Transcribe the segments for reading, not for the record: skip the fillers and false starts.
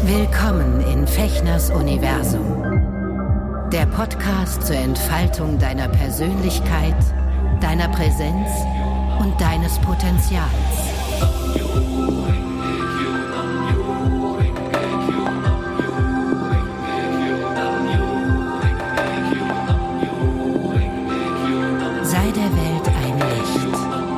Willkommen in Fechners Universum. Der Podcast zur Entfaltung deiner Persönlichkeit, deiner Präsenz und deines Potenzials. Sei der Welt ein Licht.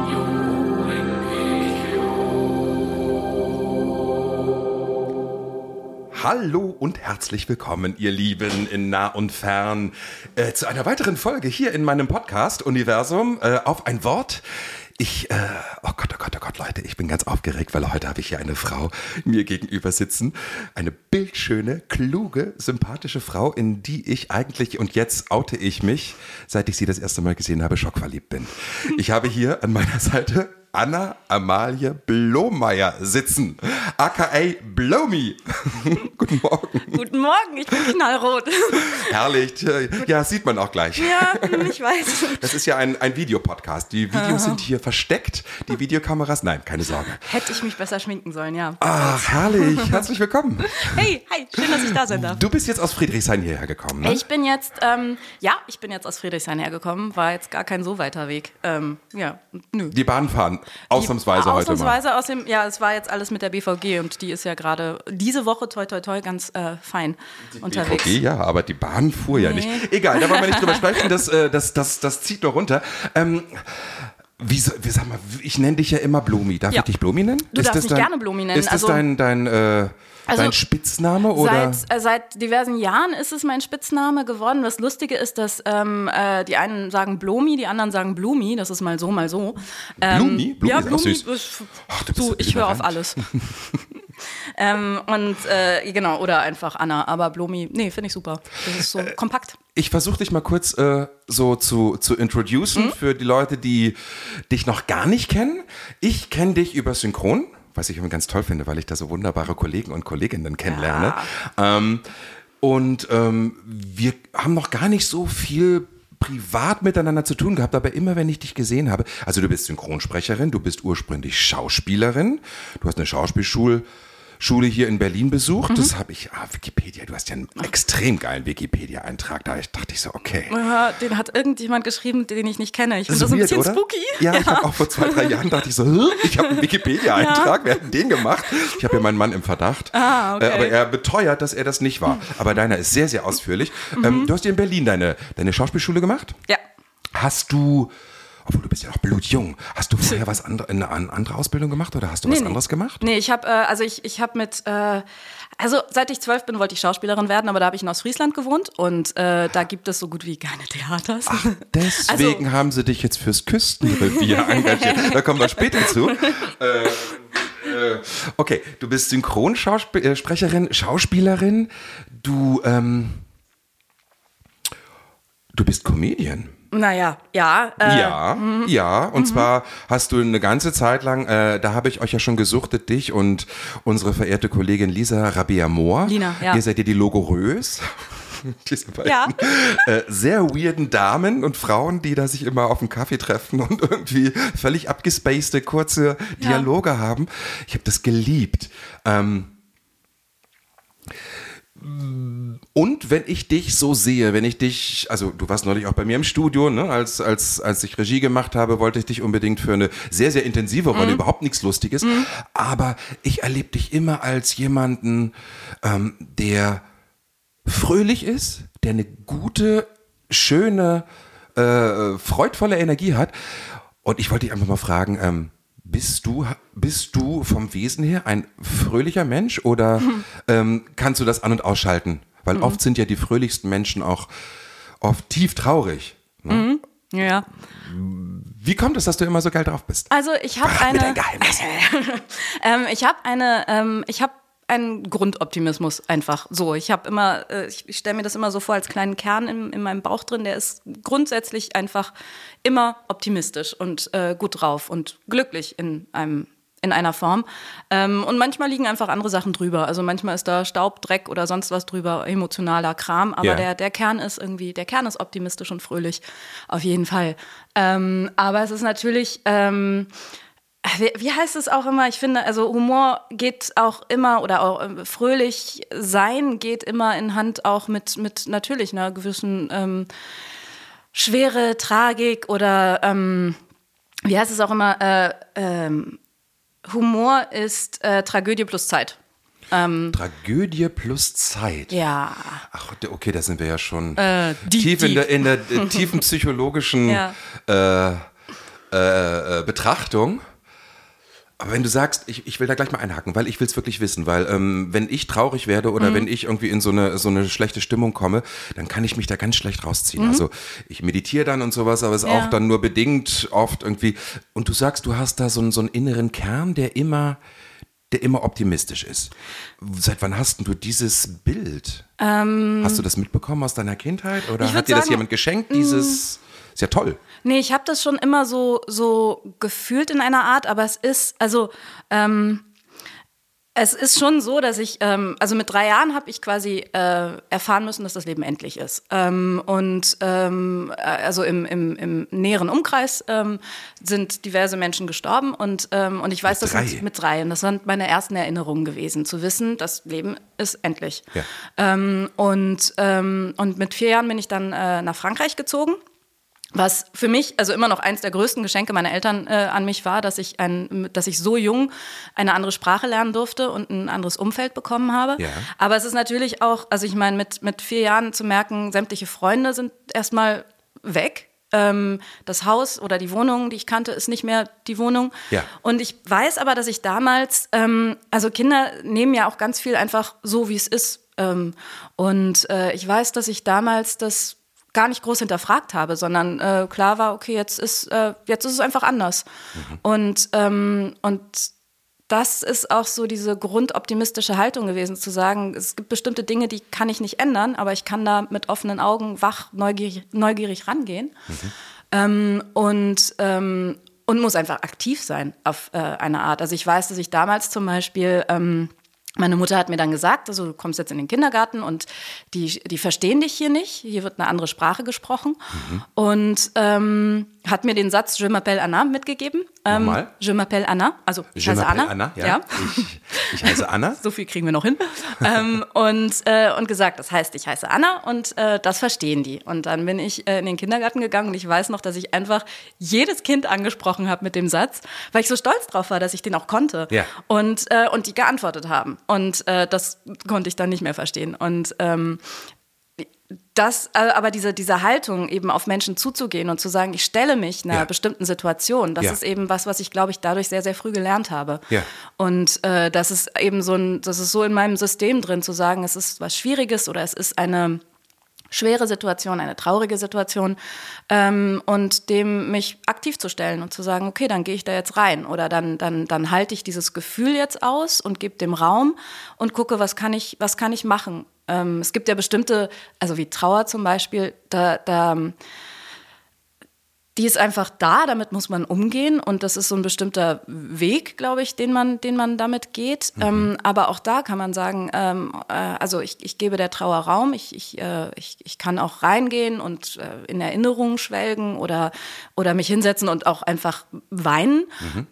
Hallo und herzlich willkommen, ihr Lieben in nah und fern, zu einer weiteren Folge hier in meinem Podcast-Universum auf ein Wort. Oh Gott, Leute, ich bin ganz aufgeregt, weil heute habe ich hier eine Frau mir gegenüber sitzen. Eine bildschöne, kluge, sympathische Frau, in die ich eigentlich, und jetzt oute ich mich, seit ich sie das erste Mal gesehen habe, schockverliebt bin. Ich habe hier an meiner Seite Anna Amalie Blomeyer sitzen, aka Blomi. Guten Morgen. Guten Morgen, ich bin knallrot. Herrlich, ja, sieht man auch gleich. Ja, ich weiß. Das ist ja ein Videopodcast. Die Videos sind hier versteckt, die Videokameras, nein, keine Sorge. Hätte ich mich besser schminken sollen, ja. Ach, herrlich, herzlich willkommen. Hey, hi, schön, dass ich da sein darf. Du bist jetzt aus Friedrichshain hierher gekommen, ne? Ich bin jetzt, ich bin jetzt aus Friedrichshain hergekommen, war jetzt gar kein so weiter Weg. Nö. Die Bahn fahren, ausnahmsweise heute mal. Ausnahmsweise es war jetzt alles mit der BVG und die ist ja gerade diese Woche, toi, ganz fein unterwegs. BVG, ja, aber die Bahn fuhr ja nicht. Egal, da wollen wir nicht drüber sprechen, das zieht nur runter. Sag mal, ich nenne dich ja immer Blomi. Darf ich dich Blomi nennen? Du darfst mich gerne Blomi nennen. Ist das dein Spitzname? Oder? Seit diversen Jahren ist es mein Spitzname geworden. Das Lustige ist, dass die einen sagen Blomi, die anderen sagen Blumi. Das ist mal so, mal so. Blumi? Blumi ja, ist Blumi. Auch süß. Ach, Ich höre auf alles. Genau, oder einfach Anna. Aber Blomi, nee, finde ich super. Das ist so kompakt. Ich versuche dich mal kurz so zu introducen für die Leute, die dich noch gar nicht kennen. Ich kenne dich über Synchron, was ich immer ganz toll finde, weil ich da so wunderbare Kollegen und Kolleginnen kennenlerne. Ja. Wir haben noch gar nicht so viel privat miteinander zu tun gehabt, aber immer wenn ich dich gesehen habe, also du bist Synchronsprecherin, du bist ursprünglich Schauspielerin, du hast eine Schauspielschule hier in Berlin besucht. Das habe ich, Wikipedia, du hast ja einen extrem geilen Wikipedia-Eintrag, da dachte ich so, okay. Ja, den hat irgendjemand geschrieben, den ich nicht kenne. Ich finde das so ein bisschen oder? Spooky. Ja, ich habe auch vor 2-3 Jahren dachte ich so, ich habe einen Wikipedia-Eintrag, wer hat denn den gemacht? Ich habe ja meinen Mann im Verdacht. Okay. Aber er beteuert, dass er das nicht war. Aber deiner ist sehr, sehr ausführlich. Du hast dir in Berlin deine Schauspielschule gemacht? Ja. Hast du, obwohl du bist ja noch blutjung, hast du vorher eine andere Ausbildung gemacht oder hast du was anderes gemacht? Nee, ich habe seit ich 12 bin, wollte ich Schauspielerin werden, aber da habe ich in Ostfriesland gewohnt und da gibt es so gut wie keine Theaters. Ach, deswegen haben sie dich jetzt fürs Küstenrevier engagiert. Da kommen wir später zu. Okay, du bist Synchronsprecherin, Schauspielerin, du bist Comedian. Naja, ja. Ja, und zwar hast du eine ganze Zeit lang, da habe ich euch ja schon gesuchtet, dich und unsere verehrte Kollegin Lisa Rabea-Mohr. Lina, ja. Ihr seid ja die Logorös. Diese beiden sehr weirden Damen und Frauen, die da sich immer auf dem Kaffee treffen und irgendwie völlig abgespacede, kurze Dialoge haben. Ich habe das geliebt. Und wenn ich dich so sehe, also du warst neulich auch bei mir im Studio, ne? Als ich Regie gemacht habe, wollte ich dich unbedingt für eine sehr, sehr intensive Rolle, überhaupt nichts Lustiges, aber ich erlebe dich immer als jemanden, der fröhlich ist, der eine gute, schöne, freudvolle Energie hat, und ich wollte dich einfach mal fragen, bist du vom Wesen her ein fröhlicher Mensch oder kannst du das an- und ausschalten? Weil oft sind ja die fröhlichsten Menschen auch oft tief traurig. Ne? Ja. Wie kommt es, dass du immer so geil drauf bist? Also ich habe dein Geheimnis. Ich habe einen Grundoptimismus einfach so. Ich habe immer, ich stelle mir das immer so vor als kleinen Kern in meinem Bauch drin, der ist grundsätzlich einfach immer optimistisch und gut drauf und glücklich in einer Form. Und manchmal liegen einfach andere Sachen drüber. Also manchmal ist da Staub, Dreck oder sonst was drüber, emotionaler Kram. Aber der Kern ist optimistisch und fröhlich. Auf jeden Fall. Aber es ist natürlich, Wie heißt es auch immer? Ich finde, also Humor geht auch immer oder auch fröhlich sein geht immer in Hand auch mit natürlich einer gewissen Schwere, Tragik oder wie heißt es auch immer? Humor ist Tragödie plus Zeit. Tragödie plus Zeit. Ja. Ach, okay, da sind wir ja schon deep. in der tiefen psychologischen Betrachtung. Aber wenn du sagst, ich will da gleich mal einhaken, weil ich will es wirklich wissen, weil wenn ich traurig werde oder wenn ich irgendwie in so eine schlechte Stimmung komme, dann kann ich mich da ganz schlecht rausziehen. Also ich meditiere dann und sowas, aber es ist auch dann nur bedingt oft irgendwie. Und du sagst, du hast da so einen inneren Kern, der immer optimistisch ist. Seit wann hast du dieses Bild? Hast du das mitbekommen aus deiner Kindheit oder hat dir das jemand geschenkt? Ist ja toll. Nee, ich habe das schon immer so gefühlt in einer Art, aber es ist schon so, dass ich, also mit 3 Jahren habe ich quasi erfahren müssen, dass das Leben endlich ist. Also im näheren Umkreis sind diverse Menschen gestorben und ich weiß, das sind mit 3. Und das sind meine ersten Erinnerungen gewesen, zu wissen, das Leben ist endlich. Ja. Und mit 4 Jahren bin ich dann nach Frankreich gezogen. Was für mich also immer noch eins der größten Geschenke meiner Eltern an mich war, dass ich so jung eine andere Sprache lernen durfte und ein anderes Umfeld bekommen habe. Ja. Aber es ist natürlich auch, also ich meine, mit 4 Jahren zu merken, sämtliche Freunde sind erstmal weg. Das Haus oder die Wohnung, die ich kannte, ist nicht mehr die Wohnung. Ja. Und ich weiß aber, dass ich damals, also Kinder nehmen ja auch ganz viel einfach so, wie es ist. Ich weiß, dass ich damals das gar nicht groß hinterfragt habe, sondern klar war, okay, jetzt ist es einfach anders. Und das ist auch so diese grundoptimistische Haltung gewesen, zu sagen, es gibt bestimmte Dinge, die kann ich nicht ändern, aber ich kann da mit offenen Augen wach, neugierig rangehen und muss einfach aktiv sein auf eine Art. Also ich weiß, dass ich damals zum Beispiel meine Mutter hat mir dann gesagt, also du kommst jetzt in den Kindergarten und die verstehen dich hier nicht. Hier wird eine andere Sprache gesprochen. Und hat mir den Satz Je m'appelle Anna mitgegeben. Nochmal? Je m'appelle Anna, also ich heiße Anna. Anna. Ja. Ich heiße Anna. So viel kriegen wir noch hin. Und gesagt, das heißt, ich heiße Anna und das verstehen die. Und dann bin ich in den Kindergarten gegangen und ich weiß noch, dass ich einfach jedes Kind angesprochen habe mit dem Satz, weil ich so stolz drauf war, dass ich den auch konnte. Ja. Und die geantwortet haben. Und das konnte ich dann nicht mehr verstehen. Und aber diese Haltung, eben auf Menschen zuzugehen und zu sagen, ich stelle mich einer bestimmten Situation, das ist eben was ich, glaube ich, dadurch sehr, sehr früh gelernt habe. Ja. Und das ist eben das ist so in meinem System drin, zu sagen, es ist was Schwieriges oder es ist eine schwere Situation, eine traurige Situation und dem mich aktiv zu stellen und zu sagen, okay, dann gehe ich da jetzt rein oder dann halte ich dieses Gefühl jetzt aus und gebe dem Raum und gucke, was kann ich machen. Es gibt ja bestimmte, also wie Trauer zum Beispiel, die ist einfach da, damit muss man umgehen und das ist so ein bestimmter Weg, glaube ich, den man damit geht. Aber auch da kann man sagen, also ich gebe der Trauer Raum, ich kann auch reingehen und in Erinnerungen schwelgen oder mich hinsetzen und auch einfach weinen.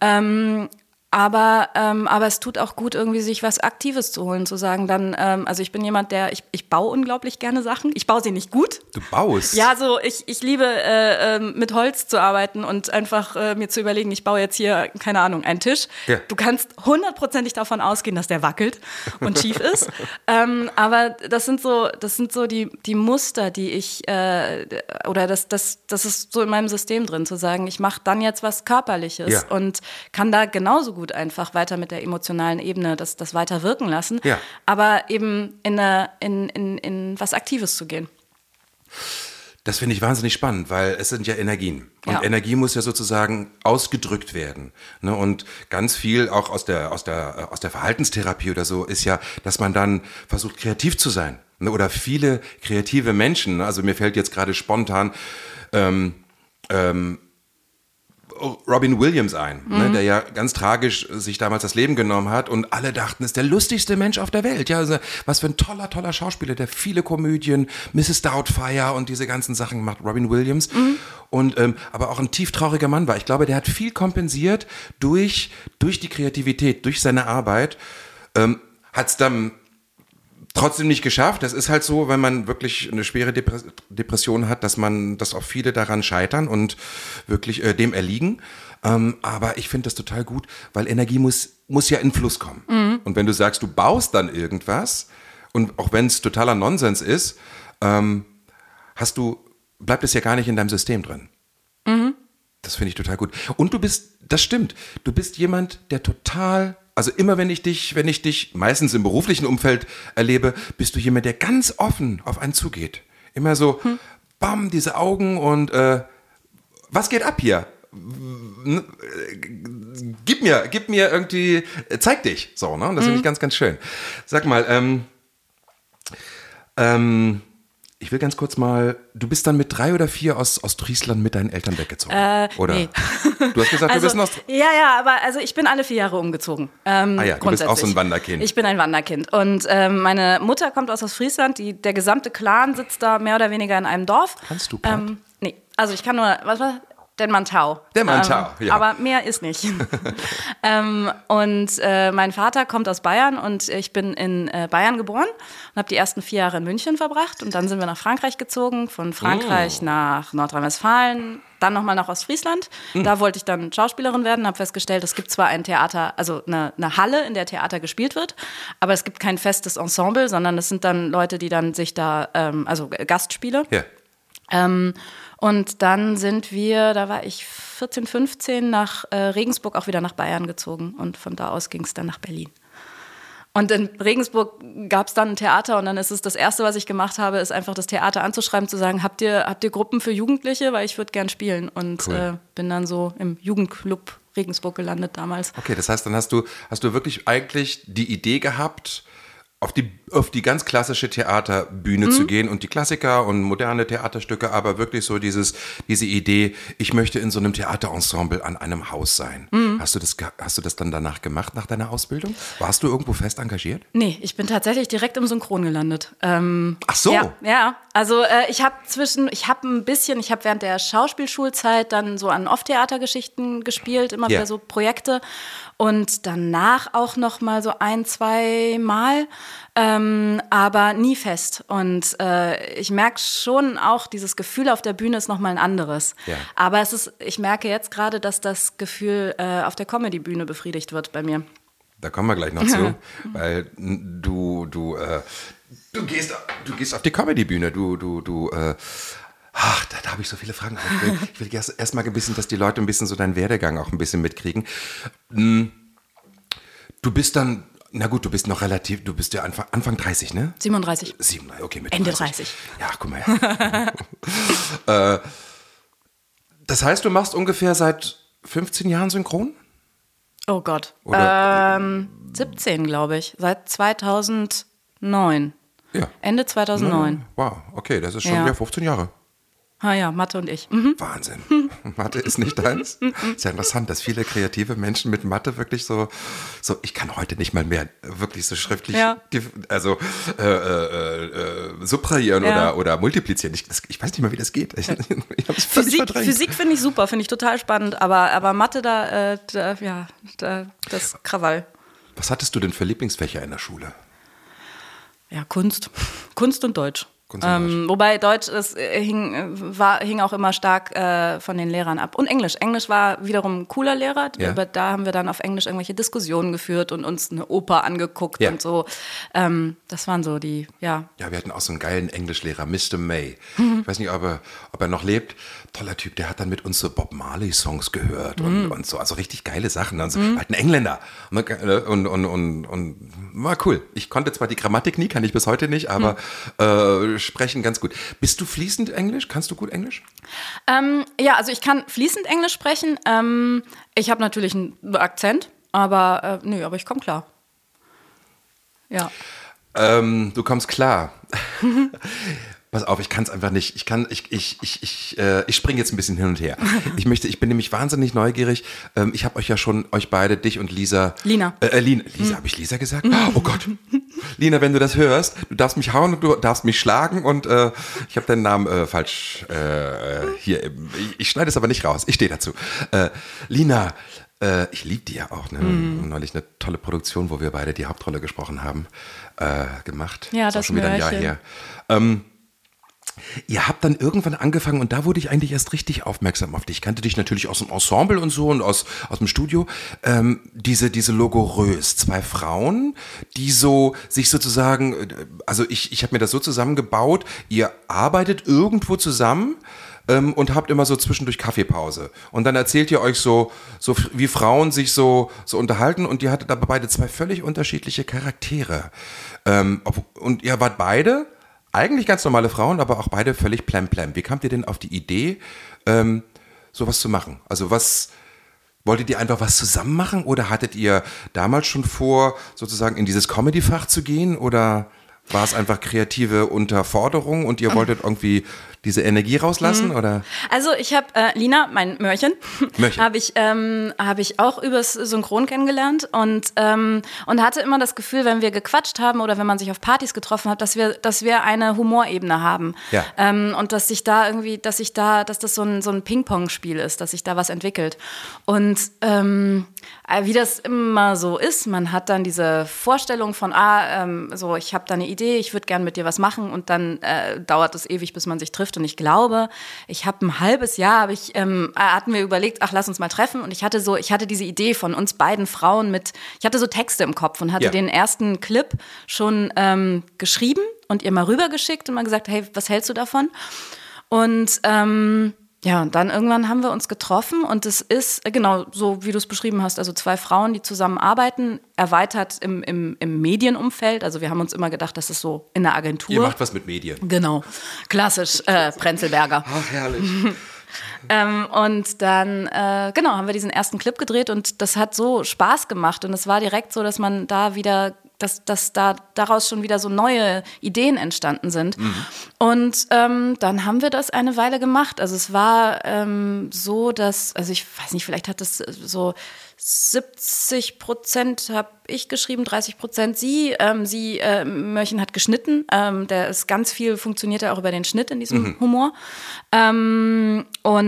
Aber es tut auch gut, irgendwie sich was Aktives zu holen, zu sagen dann, also ich bin jemand, ich baue unglaublich gerne Sachen. Ich baue sie nicht gut. Du baust? Ja, so ich liebe mit Holz zu arbeiten und einfach mir zu überlegen, ich baue jetzt hier, keine Ahnung, einen Tisch. Ja. Du kannst 100%ig davon ausgehen, dass der wackelt und schief ist. Aber das sind so die Muster, die ich, oder das ist so in meinem System drin, zu sagen, ich mache dann jetzt was Körperliches und kann da genauso gut einfach weiter mit der emotionalen Ebene das weiter wirken lassen, aber eben in was Aktives zu gehen. Das finde ich wahnsinnig spannend, weil es sind ja Energien. Und Energie muss ja sozusagen ausgedrückt werden. Ne? Und ganz viel auch aus der Verhaltenstherapie oder so ist ja, dass man dann versucht, kreativ zu sein. Ne? Oder viele kreative Menschen, also mir fällt jetzt gerade spontan Robin Williams ein, ne, der ja ganz tragisch sich damals das Leben genommen hat und alle dachten, ist der lustigste Mensch auf der Welt. Ja, also, was für ein toller Schauspieler, der viele Komödien, Mrs. Doubtfire und diese ganzen Sachen macht, Robin Williams. Und aber auch ein tieftrauriger Mann war. Ich glaube, der hat viel kompensiert durch die Kreativität, durch seine Arbeit. Hat es dann trotzdem nicht geschafft. Das ist halt so, wenn man wirklich eine schwere Depression hat, dass auch viele daran scheitern und wirklich dem erliegen. Aber ich finde das total gut, weil Energie muss ja in Fluss kommen. Und wenn du sagst, du baust dann irgendwas und auch wenn es totaler Nonsens ist, bleibt es ja gar nicht in deinem System drin. Das finde ich total gut. Und das stimmt, du bist jemand, der total, also immer wenn ich dich meistens im beruflichen Umfeld erlebe, bist du jemand, der ganz offen auf einen zugeht. Immer so, bam, diese Augen und was geht ab hier? Gib mir irgendwie, zeig dich. So, ne? Und das finde ich ganz, ganz schön. Sag mal, ich will ganz kurz mal, du bist dann mit 3 oder 4 aus Ostfriesland mit deinen Eltern weggezogen, oder? Nee. Du hast gesagt, du bist in Ja, aber also ich bin alle 4 Jahre umgezogen. du bist auch so ein Wanderkind. Ich bin ein Wanderkind. Und meine Mutter kommt aus Ostfriesland, der gesamte Clan sitzt da mehr oder weniger in einem Dorf. Kannst du Platt? Nee, also ich kann nur, was war Den Mantau. Der Mantau, ja. Aber mehr ist nicht. Und mein Vater kommt aus Bayern und ich bin in Bayern geboren und habe die ersten 4 Jahre in München verbracht. Und dann sind wir nach Frankreich gezogen, von Frankreich nach Nordrhein-Westfalen, dann nochmal nach Ostfriesland. Da wollte ich dann Schauspielerin werden, habe festgestellt, es gibt zwar ein Theater, also eine Halle, in der Theater gespielt wird, aber es gibt kein festes Ensemble, sondern es sind dann Leute, die dann sich da, also Gastspiele. Ja. Und dann sind wir, da war ich 14, 15, nach Regensburg auch wieder nach Bayern gezogen. Und von da aus ging es dann nach Berlin. Und in Regensburg gab es dann ein Theater und dann ist es das Erste, was ich gemacht habe, ist einfach das Theater anzuschreiben, zu sagen, habt ihr Gruppen für Jugendliche, weil ich würde gern spielen. Und cool. Bin dann so im Jugendclub Regensburg gelandet damals. Okay, das heißt, dann hast du wirklich eigentlich die Idee gehabt, auf die ganz klassische Theaterbühne zu gehen und die Klassiker und moderne Theaterstücke, aber wirklich so diese Idee, ich möchte in so einem Theaterensemble an einem Haus sein. Hast du das dann danach gemacht, nach deiner Ausbildung? Warst du irgendwo fest engagiert? Nee, ich bin tatsächlich direkt im Synchron gelandet. Ach so. Ja. Also ich habe während der Schauspielschulzeit dann so an Off-Theatergeschichten gespielt, immer wieder so Projekte. Und danach auch noch mal so 1, 2 Mal, aber nie fest. Und ich merke schon auch, dieses Gefühl auf der Bühne ist noch mal ein anderes. Ja. Aber ich merke jetzt gerade, dass das Gefühl auf der Comedy-Bühne befriedigt wird bei mir. Da kommen wir gleich noch zu, weil du gehst auf die Comedy-Bühne, da habe ich so viele Fragen. Ich will erst mal ein bisschen, dass die Leute ein bisschen so deinen Werdegang auch ein bisschen mitkriegen. Du bist dann, na gut, du bist ja Anfang 30, ne? 37. 37, okay, mit Ende 30. 30. Ja, guck mal her. Das heißt, du machst ungefähr seit 15 Jahren Synchron? Oh Gott. Oder 17, glaube ich. Seit 2009. Ja. Ende 2009. Wow, okay, das ist schon wieder 15 Jahre. Ah ja, Mathe und ich. Wahnsinn. Mathe ist nicht deins? Ist ja interessant, dass viele kreative Menschen mit Mathe wirklich so ich kann heute nicht mal mehr wirklich so schriftlich, subtrahieren oder multiplizieren. Ich weiß nicht mal, wie das geht. Ich hab's völlig verdrängt. Physik finde ich super, finde ich total spannend, aber Mathe das Krawall. Was hattest du denn für Lieblingsfächer in der Schule? Ja, Kunst und Deutsch. Wobei Deutsch hing auch immer stark von den Lehrern ab. Und Englisch. Englisch war wiederum ein cooler Lehrer. Ja. Da haben wir dann auf Englisch irgendwelche Diskussionen geführt und uns eine Oper angeguckt und so. Das waren so die, Ja, wir hatten auch so einen geilen Englischlehrer, Mr. May. Ich weiß nicht, ob er noch lebt. Toller Typ, der hat dann mit uns so Bob Marley-Songs gehört und so. Also richtig geile Sachen. Also halt ein Engländer. Und war cool. Ich konnte zwar die Grammatik nie, kann ich bis heute nicht, aber sprechen ganz gut. Bist du fließend Englisch? Kannst du gut Englisch? Ja, also ich kann fließend Englisch sprechen. Ich habe natürlich einen Akzent, aber ich komme klar. Ja. Du kommst klar. Pass auf, ich kann es einfach nicht. Ich springe jetzt ein bisschen hin und her. Ich bin nämlich wahnsinnig neugierig. Ich habe euch ja schon, euch beide, dich und Lisa. Lina. Lisa, habe ich Lisa gesagt? Oh Gott. Lina, wenn du das hörst, du darfst mich hauen und du darfst mich schlagen und ich habe deinen Namen falsch hier. Ich schneide es aber nicht raus. Ich stehe dazu. Lina, ich liebe die ja auch. Ne? Neulich eine tolle Produktion, wo wir beide die Hauptrolle gesprochen haben, gemacht. Ja, das ist auch schon wieder ein Jahr Mörchen. her. Ihr habt dann irgendwann angefangen und da wurde ich eigentlich erst richtig aufmerksam auf dich. Ich kannte dich natürlich aus dem Ensemble und so und aus dem Studio. Diese Logorös, 2 Frauen, die so sich sozusagen, also ich habe mir das so zusammengebaut, ihr arbeitet irgendwo zusammen und habt immer so zwischendurch Kaffeepause. Und dann erzählt ihr euch so wie Frauen sich so unterhalten und ihr hattet aber beide 2 völlig unterschiedliche Charaktere. Und ihr wart beide eigentlich ganz normale Frauen, aber auch beide völlig plemplem. Wie kamt ihr denn auf die Idee, sowas zu machen? Also wolltet ihr einfach was zusammen machen oder hattet ihr damals schon vor, sozusagen in dieses Comedy-Fach zu gehen oder war es einfach kreative Unterforderung und ihr wolltet irgendwie diese Energie rauslassen oder? Also ich habe Lina, mein Mörchen. habe ich auch übers Synchron kennengelernt und hatte immer das Gefühl, wenn wir gequatscht haben oder wenn man sich auf Partys getroffen hat, dass wir eine Humorebene haben. Ja. Und dass das so ein Ping-Pong-Spiel ist, dass sich da was entwickelt. Und wie das immer so ist, man hat dann diese Vorstellung von, ich habe da eine Idee, ich würde gern mit dir was machen und dann dauert es ewig, bis man sich trifft. Und ich glaube, ich habe ein halbes Jahr, hatten wir überlegt, lass uns mal treffen. Und ich hatte diese Idee von uns beiden Frauen ich hatte so Texte im Kopf und hatte den ersten Clip schon geschrieben und ihr mal rübergeschickt und mal gesagt, hey, was hältst du davon? Und und dann irgendwann haben wir uns getroffen und es ist, genau so wie du es beschrieben hast, also 2 Frauen, die zusammen arbeiten, erweitert im Medienumfeld. Also wir haben uns immer gedacht, das ist so in der Agentur. Ihr macht was mit Medien. Genau, klassisch Prenzlberger. Ach, herrlich. Und dann, haben wir diesen ersten Clip gedreht und das hat so Spaß gemacht und es war direkt so, dass man da wieder dass daraus schon wieder so neue Ideen entstanden sind. Und dann haben wir das eine Weile gemacht. Also es war so, dass, also ich weiß nicht, vielleicht hat das so 70% habe ich geschrieben, 30% sie. Mörchen hat geschnitten. Der ist ganz viel, funktioniert ja auch über den Schnitt in diesem Humor. Und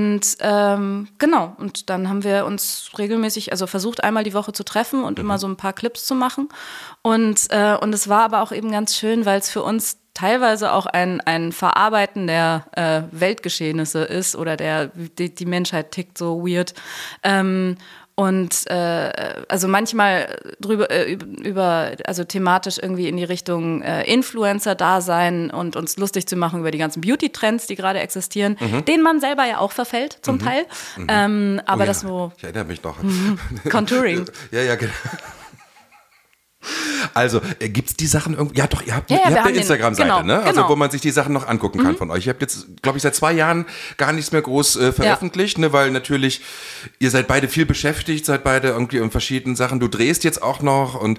dann haben wir uns regelmäßig, also versucht einmal die Woche zu treffen und immer so ein paar Clips zu machen. Und es war aber auch eben ganz schön, weil es für uns teilweise auch ein Verarbeiten der Weltgeschehnisse ist oder die Menschheit tickt so weird. Also manchmal also thematisch irgendwie in die Richtung Influencer-Dasein und uns lustig zu machen über die ganzen Beauty-Trends, die gerade existieren, denen man selber ja auch verfällt zum Teil. Aber das so. Ich erinnere mich noch. Contouring. Ja, genau. Also, gibt's die Sachen irgendwie? Ja, doch, ihr habt wir eine haben Instagram-Seite, ne? Also, genau. wo man sich die Sachen noch angucken kann von euch. Ihr habt jetzt, glaube ich, seit 2 Jahren gar nichts mehr groß veröffentlicht, ne? Weil natürlich, ihr seid beide viel beschäftigt, seid beide irgendwie in verschiedenen Sachen. Du drehst jetzt auch noch und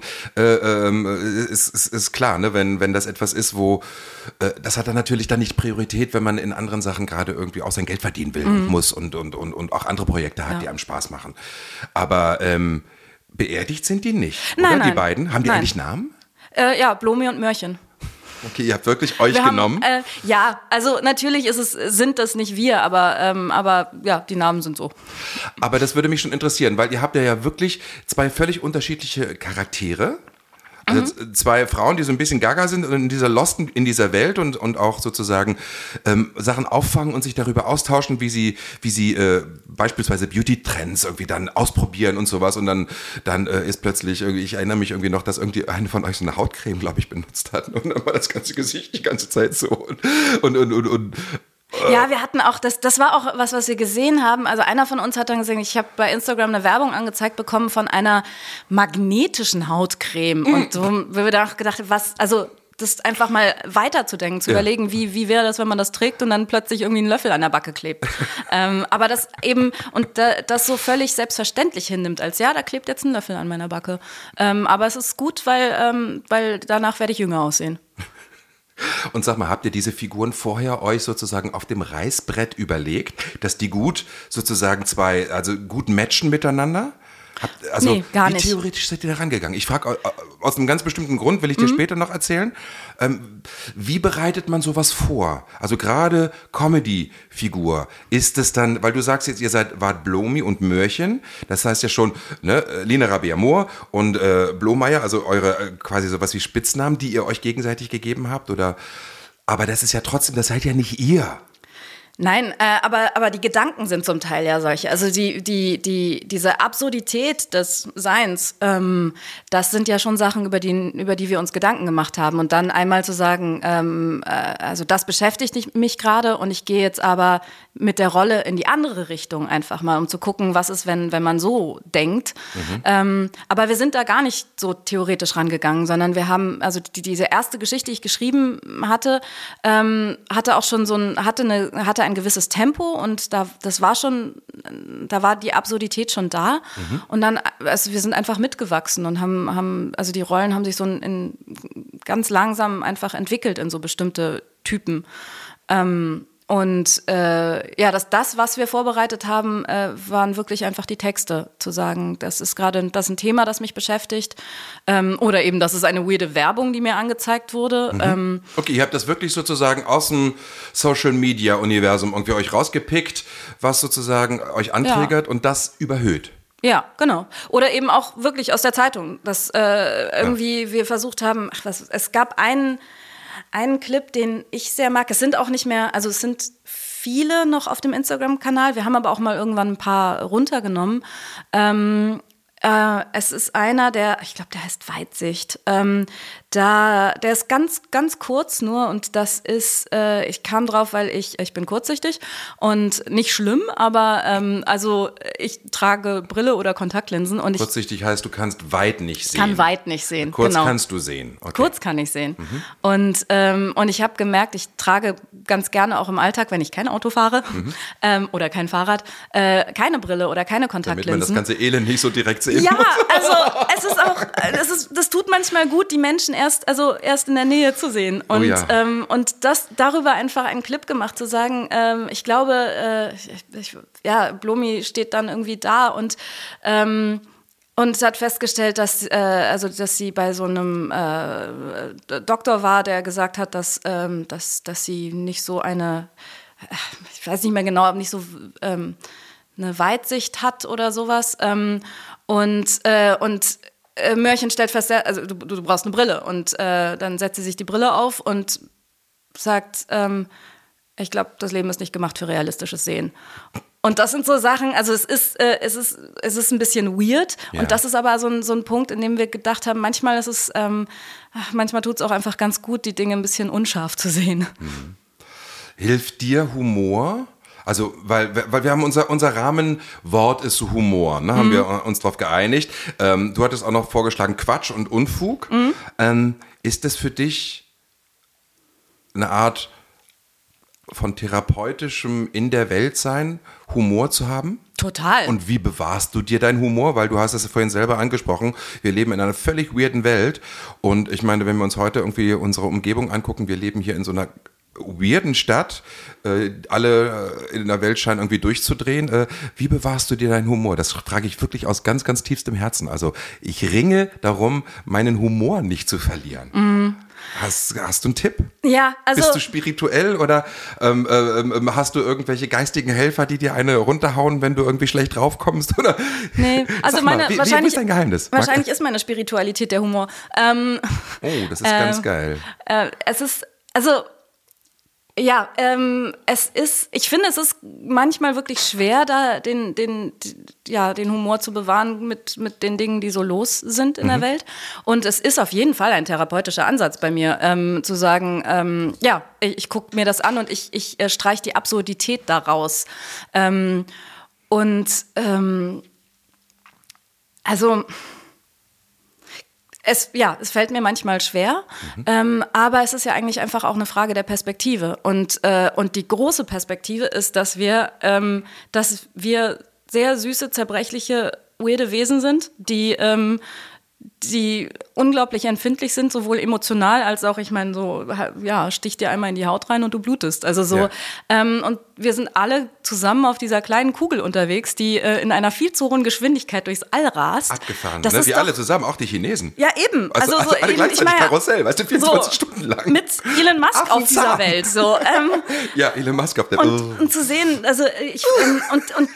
ist klar, ne? Wenn das etwas ist, wo das hat dann natürlich dann nicht Priorität, wenn man in anderen Sachen gerade irgendwie auch sein Geld verdienen will und muss und auch andere Projekte hat, die einem Spaß machen. Aber beerdigt sind die nicht, oder? Nein. Die beiden? Haben die eigentlich Namen? Blomi und Mörchen. Okay, ihr habt wirklich euch genommen? Also natürlich sind das nicht wir, aber die Namen sind so. Aber das würde mich schon interessieren, weil ihr habt ja wirklich 2 völlig unterschiedliche Charaktere. Also 2 Frauen, die so ein bisschen gaga sind und in dieser Losten, in dieser Welt und auch sozusagen Sachen auffangen und sich darüber austauschen, wie sie beispielsweise Beauty-Trends irgendwie dann ausprobieren und sowas. Und dann ist plötzlich irgendwie, ich erinnere mich irgendwie noch, dass irgendwie eine von euch so eine Hautcreme, glaube ich, benutzt hat. Und dann war das ganze Gesicht die ganze Zeit so. Und ja, wir hatten auch, das war auch was wir gesehen haben. Also einer von uns hat dann gesagt, ich habe bei Instagram eine Werbung angezeigt bekommen von einer magnetischen Hautcreme. Und so haben wir gedacht, das einfach mal weiterzudenken, zu überlegen, wie wäre das, wenn man das trägt und dann plötzlich irgendwie einen Löffel an der Backe klebt. Aber das eben, das so völlig selbstverständlich hinnimmt, als da klebt jetzt ein Löffel an meiner Backe. Aber es ist gut, weil danach werde ich jünger aussehen. Und sag mal, habt ihr diese Figuren vorher euch sozusagen auf dem Reißbrett überlegt, dass die gut sozusagen gut matchen miteinander? Nee, gar nicht. Wie theoretisch seid ihr da rangegangen? Ich frage aus einem ganz bestimmten Grund, will ich dir später noch erzählen. Wie bereitet man sowas vor? Also gerade Comedy-Figur, ist es dann, weil du sagst jetzt, wart Blomi und Möhrchen, das heißt ja schon, ne, Lina Rabea-Mohr und Blomeyer, also eure quasi sowas wie Spitznamen, die ihr euch gegenseitig gegeben habt, oder? Aber das ist ja trotzdem, das seid ja nicht ihr. Nein, aber die Gedanken sind zum Teil ja solche. Also diese Absurdität des Seins, das sind ja schon Sachen, über die wir uns Gedanken gemacht haben. Und dann einmal zu sagen, also das beschäftigt mich gerade und ich gehe jetzt aber mit der Rolle in die andere Richtung einfach mal, um zu gucken, was ist, wenn man so denkt. Aber wir sind da gar nicht so theoretisch rangegangen, sondern wir haben, also diese erste Geschichte, die ich geschrieben hatte, hatte auch schon hatte ein gewisses Tempo und da war die Absurdität schon da. Und dann, also wir sind einfach mitgewachsen und also die Rollen haben sich so ganz langsam einfach entwickelt in so bestimmte Typen. Das, was wir vorbereitet haben, waren wirklich einfach die Texte. Zu sagen, das ist ein Thema, das mich beschäftigt. Oder eben, das ist eine weirde Werbung, die mir angezeigt wurde. Okay, ihr habt das wirklich sozusagen aus dem Social-Media-Universum irgendwie euch rausgepickt, was sozusagen euch antriggert und das überhöht. Ja, genau. Oder eben auch wirklich aus der Zeitung, dass wir versucht haben, es gab einen Clip, den ich sehr mag. Es sind auch nicht mehr, also es sind viele noch auf dem Instagram-Kanal. Wir haben aber auch mal irgendwann ein paar runtergenommen. Es ist einer, ich glaube, der heißt Weitsicht. Der ist ganz, ganz kurz nur und das ist, ich kam drauf, weil ich bin kurzsichtig und nicht schlimm, aber also ich trage Brille oder Kontaktlinsen. Und kurzsichtig heißt, du kannst weit nicht sehen. Kann weit nicht sehen, kurz genau. Kannst du sehen. Okay. Kurz kann ich sehen. Und ich habe gemerkt, ich trage ganz gerne auch im Alltag, wenn ich kein Auto fahre oder kein Fahrrad, keine Brille oder keine Kontaktlinsen. Damit man das ganze Elend nicht so direkt sehen muss. Ja, also das tut manchmal gut, die Menschen erst in der Nähe zu sehen. Und, und darüber einfach einen Clip gemacht, zu sagen, ich glaube, Blomi steht dann irgendwie da und hat festgestellt, dass sie bei so einem Doktor war, der gesagt hat, dass sie nicht so eine, ich weiß nicht mehr genau, nicht so eine Weitsicht hat oder sowas. Möhrchen stellt fest, also du brauchst eine Brille. Und dann setzt sie sich die Brille auf und sagt, ich glaube, das Leben ist nicht gemacht für realistisches Sehen. Und das sind so Sachen, also es ist ein bisschen weird. Ja. Und das ist aber so ein Punkt, in dem wir gedacht haben, manchmal tut es auch einfach ganz gut, die Dinge ein bisschen unscharf zu sehen. Hilft dir Humor? Also, weil wir haben unser Rahmenwort ist so Humor, ne? Haben wir uns darauf geeinigt. Du hattest auch noch vorgeschlagen Quatsch und Unfug. Ist das für dich eine Art von therapeutischem in der Welt sein, Humor zu haben? Total. Und wie bewahrst du dir deinen Humor? Weil du hast es ja vorhin selber angesprochen, wir leben in einer völlig weirden Welt. Und ich meine, wenn wir uns heute irgendwie unsere Umgebung angucken, wir leben hier in so einer weirden Stadt, alle in der Welt scheinen irgendwie durchzudrehen. Wie bewahrst du dir deinen Humor? Das frage ich wirklich aus ganz, ganz tiefstem Herzen. Also ich ringe darum, meinen Humor nicht zu verlieren. Hast du einen Tipp? Ja, also... Bist du spirituell oder hast du irgendwelche geistigen Helfer, die dir eine runterhauen, wenn du irgendwie schlecht draufkommst? Oder? Nee, also wie ist dein Geheimnis? Wahrscheinlich ist meine Spiritualität der Humor. Das ist ganz geil. Es ist, also... Ja, ich finde, es ist manchmal wirklich schwer, da den Humor zu bewahren mit den Dingen, die so los sind in der Welt. Und es ist auf jeden Fall ein therapeutischer Ansatz bei mir, zu sagen, ich gucke mir das an und ich streiche die Absurdität daraus. Es fällt mir manchmal schwer, aber es ist ja eigentlich einfach auch eine Frage der Perspektive. Und die große Perspektive ist, dass wir sehr süße, zerbrechliche, weirde Wesen sind, die die unglaublich empfindlich sind, sowohl emotional als auch, ich meine, so, ja, stich dir einmal in die Haut rein und du blutest. Also so, und wir sind alle zusammen auf dieser kleinen Kugel unterwegs, die in einer viel zu hohen Geschwindigkeit durchs All rast. Abgefahren, das ne? Wir alle zusammen, auch die Chinesen. Ja, eben. Also so alle gleichzeitig Karussell, weißt du, 24 Stunden lang. Mit Elon Musk auf dieser Welt. So, ja, Elon Musk auf der Welt. Und zu sehen, also und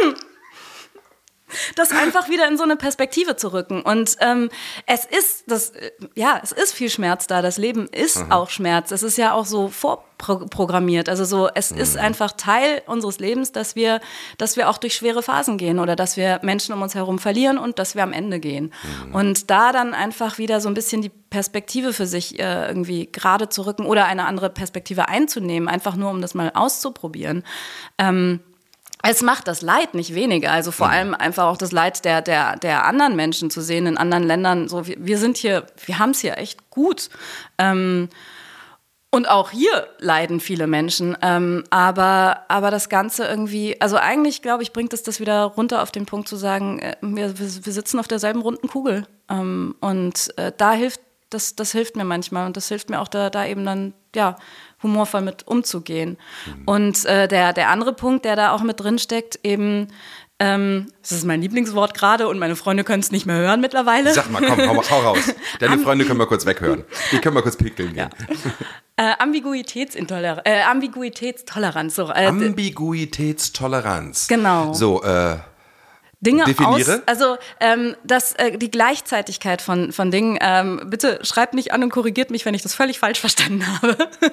das einfach wieder in so eine Perspektive zu rücken. Und es ist viel Schmerz da. Das Leben ist auch Schmerz. Es ist ja auch so vorprogrammiert. Also so, es ist einfach Teil unseres Lebens, dass wir auch durch schwere Phasen gehen oder dass wir Menschen um uns herum verlieren und dass wir am Ende gehen. Und da dann einfach wieder so ein bisschen die Perspektive für sich irgendwie gerade zu rücken oder eine andere Perspektive einzunehmen, einfach nur, um das mal auszuprobieren. Es macht das Leid nicht weniger, also vor allem einfach auch das Leid der anderen Menschen zu sehen in anderen Ländern. So, wir haben es hier echt gut. Und auch hier leiden viele Menschen. Aber das Ganze irgendwie, also eigentlich, glaube ich, bringt es das wieder runter auf den Punkt zu sagen, wir sitzen auf derselben runden Kugel. Und da hilft, das hilft mir manchmal und das hilft mir auch da eben dann, ja, humorvoll mit umzugehen. Und der andere Punkt, der da auch mit drin steckt, eben, das ist mein Lieblingswort gerade und meine Freunde können es nicht mehr hören mittlerweile. Sag mal, komm, hau raus. Deine Freunde können wir kurz weghören. Die können wir kurz pickeln gehen. Ja. Ambiguitätstoleranz. So, Ambiguitätstoleranz. Genau. So, Dinge definiere. Die Gleichzeitigkeit von Dingen, bitte schreibt nicht an und korrigiert mich, wenn ich das völlig falsch verstanden habe.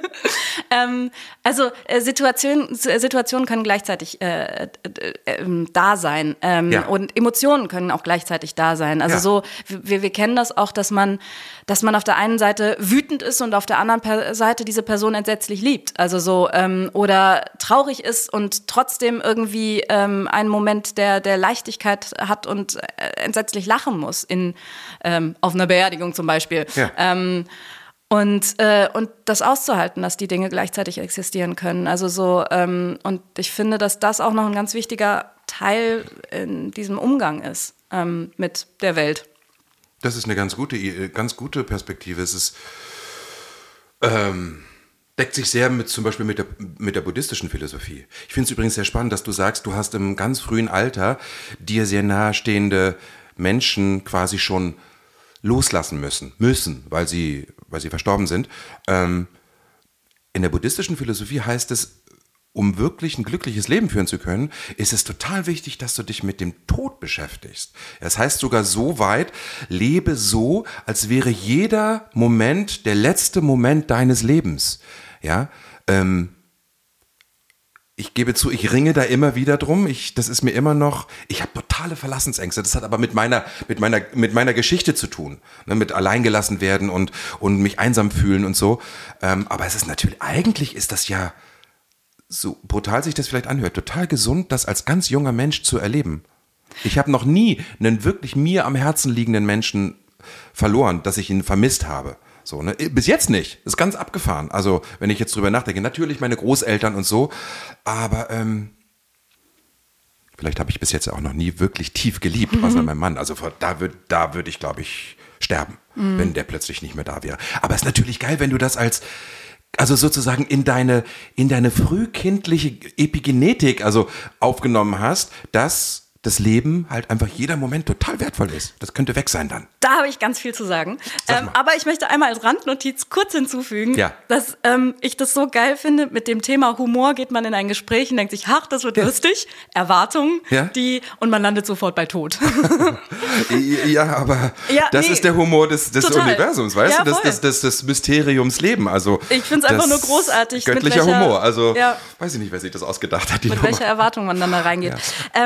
Situationen können gleichzeitig da sein und Emotionen können auch gleichzeitig da sein. Also so, wir kennen das auch, dass man auf der einen Seite wütend ist und auf der anderen Seite diese Person entsetzlich liebt. Also so, oder traurig ist und trotzdem irgendwie einen Moment der Leichtigkeit hat und entsetzlich lachen muss auf einer Beerdigung zum Beispiel. Ja. Und das auszuhalten, dass die Dinge gleichzeitig existieren können. Also so, und ich finde, dass das auch noch ein ganz wichtiger Teil in diesem Umgang ist mit der Welt. Das ist eine ganz gute Perspektive. Es ist deckt sich sehr zum Beispiel mit der buddhistischen Philosophie. Ich finde es übrigens sehr spannend, dass du sagst, du hast im ganz frühen Alter dir sehr nahestehende Menschen quasi schon loslassen müssen, weil sie verstorben sind. In der buddhistischen Philosophie heißt es, um wirklich ein glückliches Leben führen zu können, ist es total wichtig, dass du dich mit dem Tod beschäftigst. Das heißt sogar so weit, lebe so, als wäre jeder Moment der letzte Moment deines Lebens. Ja, ich gebe zu, ich ringe da immer wieder drum. Das ist mir immer noch, ich habe totale Verlassensängste. Das hat aber mit meiner Geschichte zu tun, ne, mit alleingelassen werden und mich einsam fühlen und so. Aber es ist natürlich, eigentlich ist das ja, so brutal sich das vielleicht anhört, total gesund, das als ganz junger Mensch zu erleben. Ich habe noch nie einen wirklich mir am Herzen liegenden Menschen verloren, dass ich ihn vermisst habe. So, ne? Bis jetzt nicht. Das ist ganz abgefahren. Also, wenn ich jetzt drüber nachdenke, natürlich meine Großeltern und so, aber vielleicht habe ich bis jetzt auch noch nie wirklich tief geliebt, außer meinem Mann. Also da würde ich, glaube ich, sterben, wenn der plötzlich nicht mehr da wäre. Aber es ist natürlich geil, wenn du das also sozusagen in deine frühkindliche Epigenetik also aufgenommen hast, dass das Leben halt einfach jeder Moment total wertvoll ist. Das könnte weg sein dann. Da habe ich ganz viel zu sagen. Aber ich möchte einmal als Randnotiz kurz hinzufügen, dass ich das so geil finde, mit dem Thema Humor geht man in ein Gespräch und denkt sich, ach, das wird lustig, Erwartungen, und man landet sofort bei Tot. Ja, aber das ist der Humor des Universums, weißt du? Das Mysteriums Leben. Also, ich finde es einfach nur großartig. Göttlicher Humor. Also, weiß ich nicht, wer sich das ausgedacht hat. Mit welcher Erwartung man dann da reingeht.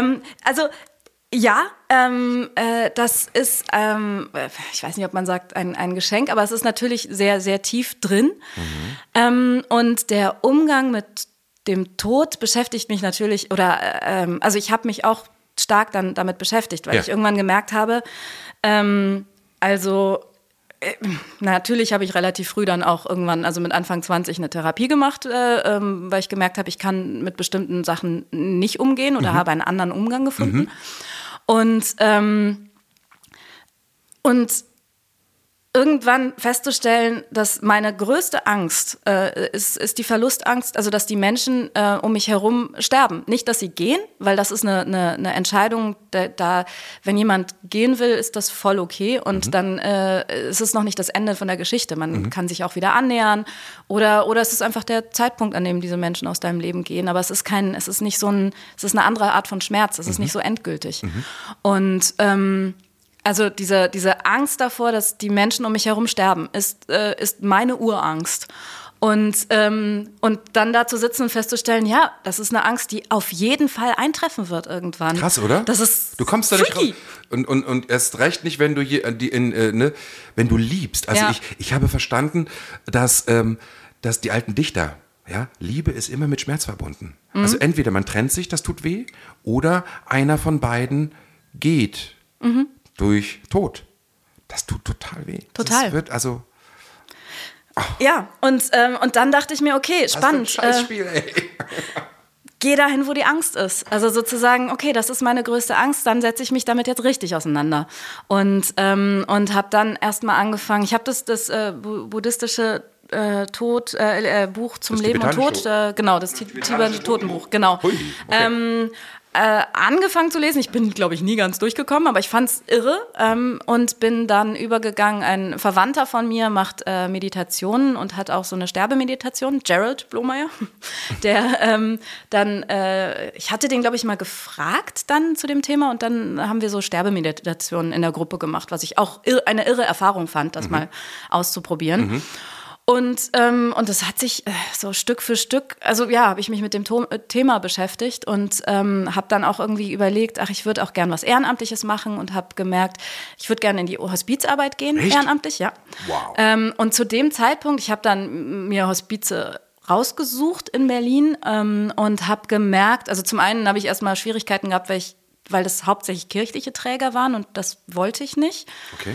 Ja. Das ist, ich weiß nicht, ob man sagt, ein Geschenk, aber es ist natürlich sehr, sehr tief drin. Und der Umgang mit dem Tod beschäftigt mich natürlich, also ich habe mich auch stark dann damit beschäftigt, weil ich irgendwann gemerkt habe, natürlich habe ich relativ früh dann auch irgendwann, also mit Anfang 20 eine Therapie gemacht, weil ich gemerkt habe, ich kann mit bestimmten Sachen nicht umgehen oder habe einen anderen Umgang gefunden. Und Und irgendwann festzustellen, dass meine größte Angst ist die Verlustangst, also dass die Menschen um mich herum sterben. Nicht, dass sie gehen, weil das ist eine Entscheidung, wenn jemand gehen will, ist das voll okay und dann ist es noch nicht das Ende von der Geschichte. Man kann sich auch wieder annähern oder es ist einfach der Zeitpunkt, an dem diese Menschen aus deinem Leben gehen. Aber es ist nicht es ist eine andere Art von Schmerz, es ist nicht so endgültig. Und also diese Angst davor, dass die Menschen um mich herum sterben, ist meine Urangst. Und dann da zu sitzen und festzustellen, ja, das ist eine Angst, die auf jeden Fall eintreffen wird irgendwann. Krass, oder? Das ist du kommst da nicht raus. freaky. Und erst recht nicht, wenn du wenn du liebst. Also Ja. ich habe verstanden, dass die alten Dichter, ja, Liebe ist immer mit Schmerz verbunden. Also entweder man trennt sich, das tut weh, oder einer von beiden geht durch Tod. Das tut total weh. Total. Das wird also Ja, und dann dachte ich mir, okay, spannend. Das ist ein Scheißspiel, ey. Geh dahin, wo die Angst ist. Also sozusagen, okay, das ist meine größte Angst, dann setze ich mich damit jetzt richtig auseinander. Und habe dann erstmal angefangen, ich habe das buddhistische Buch zum Das Leben und Tod, tibetanische- genau, das tibetische Totenbuch, genau. Hui, okay. Angefangen zu lesen. Ich bin, glaube ich, nie ganz durchgekommen, aber ich fand's irre und bin dann übergegangen. Ein Verwandter von mir macht Meditationen und hat auch so eine Sterbemeditation, Gerald Blomeyer, der ich hatte den, glaube ich, mal gefragt dann zu dem Thema und dann haben wir so Sterbemeditationen in der Gruppe gemacht, was ich auch eine irre Erfahrung fand, das mal auszuprobieren. Und das hat sich so Stück für Stück, also ja, habe ich mich mit dem Thema beschäftigt und habe dann auch irgendwie überlegt, ich würde auch gern was Ehrenamtliches machen und habe gemerkt, ich würde gerne in die Hospizarbeit gehen, Echt? ehrenamtlich, ja. Wow. Und zu dem Zeitpunkt, ich habe dann mir Hospize rausgesucht in Berlin und habe gemerkt, also zum einen habe ich erstmal Schwierigkeiten gehabt, weil das hauptsächlich kirchliche Träger waren und das wollte ich nicht. Okay.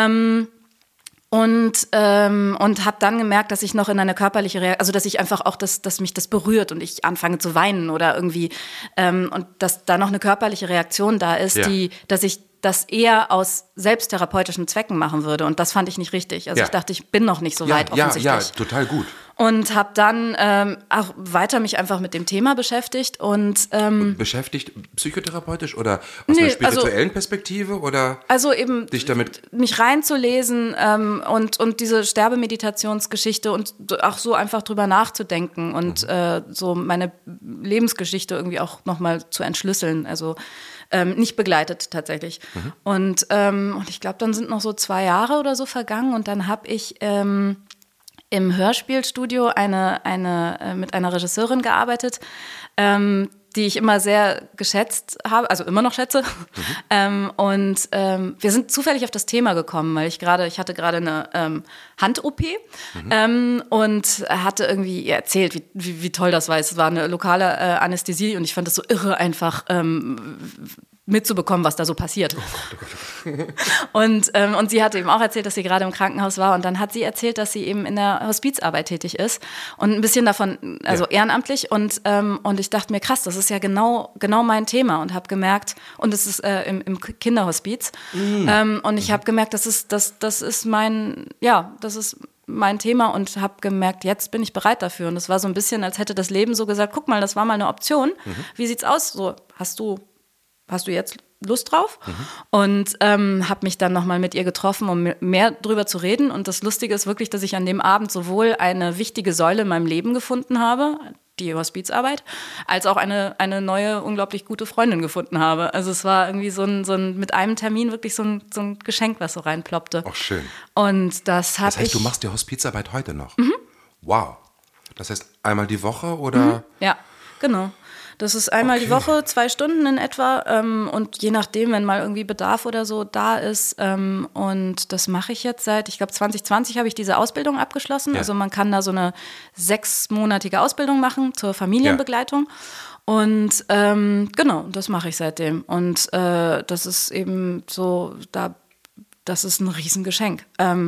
Und habe dann gemerkt, dass ich noch in eine körperliche Reaktion, also dass ich einfach auch, dass mich das berührt und ich anfange zu weinen oder irgendwie und dass da noch eine körperliche Reaktion da ist, Ja. dass ich das eher aus selbsttherapeutischen Zwecken machen würde und das fand ich nicht richtig. Also Ja. ich dachte, ich bin noch nicht so weit offensichtlich. Ja, total gut. Und habe dann auch weiter mich einfach mit dem Thema beschäftigt und Beschäftigt psychotherapeutisch oder aus einer spirituellen Perspektive oder also eben dich damit mich reinzulesen und diese Sterbemeditationsgeschichte und auch so einfach drüber nachzudenken und so meine Lebensgeschichte irgendwie auch nochmal zu entschlüsseln. Also nicht begleitet tatsächlich. Und ich glaube, dann sind noch so 2 Jahre oder so vergangen und dann habe ich im Hörspielstudio mit einer Regisseurin gearbeitet, die ich immer sehr geschätzt habe, also immer noch schätze. Wir sind zufällig auf das Thema gekommen, weil ich hatte gerade eine Hand-OP und hatte irgendwie ihr erzählt, wie toll das war. Es war eine lokale Anästhesie und ich fand das so irre, einfach mitzubekommen, was da so passiert. Und sie hatte eben auch erzählt, dass sie gerade im Krankenhaus war und dann hat sie erzählt, dass sie eben in der Hospizarbeit tätig ist und ein bisschen davon, also ehrenamtlich und ich dachte mir, krass, das ist ja genau mein Thema und habe gemerkt, und es ist im Kinderhospiz und ich habe gemerkt, das ist mein Thema und habe gemerkt, jetzt bin ich bereit dafür und es war so ein bisschen, als hätte das Leben so gesagt, guck mal, das war mal eine Option, wie sieht's aus? So, hast du jetzt Lust drauf? Und habe mich dann nochmal mit ihr getroffen, um mehr drüber zu reden. Und das Lustige ist wirklich, dass ich an dem Abend sowohl eine wichtige Säule in meinem Leben gefunden habe, die Hospizarbeit, als auch eine neue, unglaublich gute Freundin gefunden habe. Also es war irgendwie so ein mit einem Termin wirklich so ein Geschenk, was so reinploppte. Ach, schön. Und das heißt, du machst die Hospizarbeit heute noch? Wow. Das heißt, einmal die Woche oder? Ja, genau. Das ist einmal die Woche, 2 Stunden in etwa und je nachdem, wenn mal irgendwie Bedarf oder so da ist und das mache ich jetzt ich glaube 2020 habe ich diese Ausbildung abgeschlossen, Ja. also man kann da so eine 6-monatige Ausbildung machen zur Familienbegleitung und genau, das mache ich seitdem und das ist eben so, das ist ein Riesengeschenk,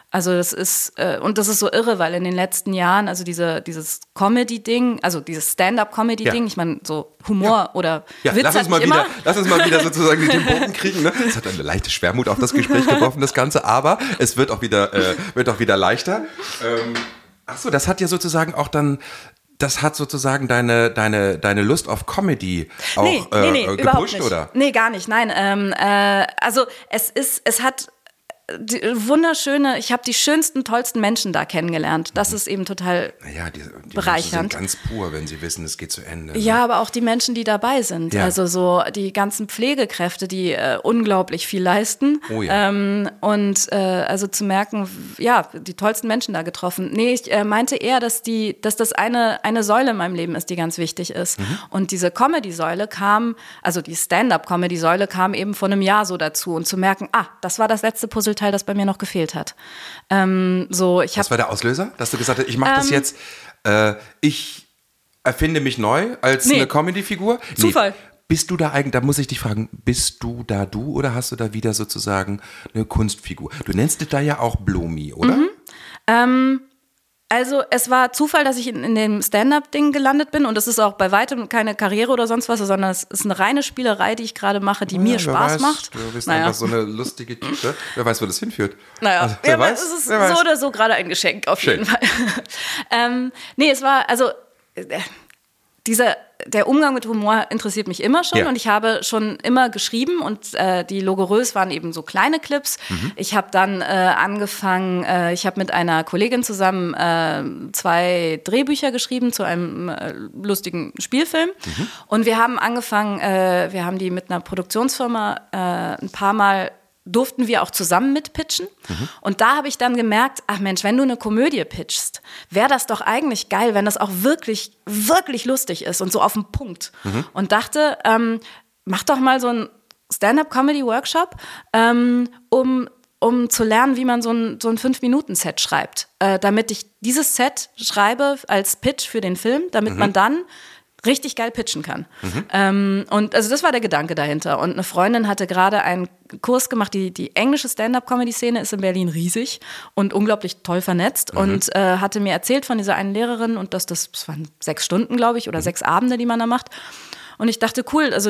Also das ist, und das ist so irre, weil in den letzten Jahren, also dieses Comedy-Ding, also dieses Stand-up-Comedy-Ding, ich meine, so Humor oder Witz lass uns mal wieder sozusagen den Bogen kriegen. Ne? Es hat eine leichte Schwermut auf das Gespräch geworfen, das Ganze, aber es wird auch wieder leichter. Ach so, das hat ja sozusagen auch dann... Das hat sozusagen deine Lust auf Comedy auch gepusht, oder? Nee, gar nicht, nein. Also es hat wunderschöne, ich habe die schönsten, tollsten Menschen da kennengelernt. Das ist eben total die bereichernd. Menschen sind ganz pur, wenn sie wissen, es geht zu Ende. Ne? Ja, aber auch die Menschen, die dabei sind. Ja. Also so die ganzen Pflegekräfte, die unglaublich viel leisten. Oh ja. Also zu merken, ja, die tollsten Menschen da getroffen. Nee, ich meinte eher, dass das eine Säule in meinem Leben ist, die ganz wichtig ist. Und diese Comedy-Säule also die Stand-up-Comedy-Säule kam eben vor einem Jahr so dazu. Und zu merken, das war das letzte Puzzleteil, das bei mir noch gefehlt hat. Was war der Auslöser, dass du gesagt hast, ich mache das jetzt, ich erfinde mich neu als eine Comedy-Figur? Zufall. Bist du da eigentlich, da muss ich dich fragen, bist du da du oder hast du da wieder sozusagen eine Kunstfigur? Du nennst dich da ja auch Blumi, oder? Also es war Zufall, dass ich in dem Stand-up-Ding gelandet bin und das ist auch bei weitem keine Karriere oder sonst was, sondern es ist eine reine Spielerei, die ich gerade mache, die mir Spaß macht. Du bist einfach so eine lustige Tüte. Wer weiß, wo das hinführt. Also, wer weiß, es ist so oder so gerade ein Geschenk auf jeden Fall. Es war, also der Umgang mit Humor interessiert mich immer schon und ich habe schon immer geschrieben und die Logorös waren eben so kleine Clips. Ich habe dann angefangen, ich habe mit einer Kollegin zusammen 2 Drehbücher geschrieben zu einem lustigen Spielfilm und wir haben angefangen, wir haben die mit einer Produktionsfirma ein paar Mal durften wir auch zusammen mitpitchen. Und da habe ich dann gemerkt, ach Mensch, wenn du eine Komödie pitchst, wäre das doch eigentlich geil, wenn das auch wirklich, wirklich lustig ist und so auf den Punkt. Und dachte, mach doch mal so einen Stand-up-Comedy-Workshop, um zu lernen, wie man so ein 5-Minuten-Set schreibt. Damit ich dieses Set schreibe als Pitch für den Film, damit man dann richtig geil pitchen kann. Und also das war der Gedanke dahinter. Und eine Freundin hatte gerade einen Kurs gemacht, die englische Stand-up-Comedy-Szene ist in Berlin riesig und unglaublich toll vernetzt und hatte mir erzählt von dieser einen Lehrerin und das waren 6 Stunden, glaube ich, oder 6 Abende, die man da macht. Und ich dachte, cool, also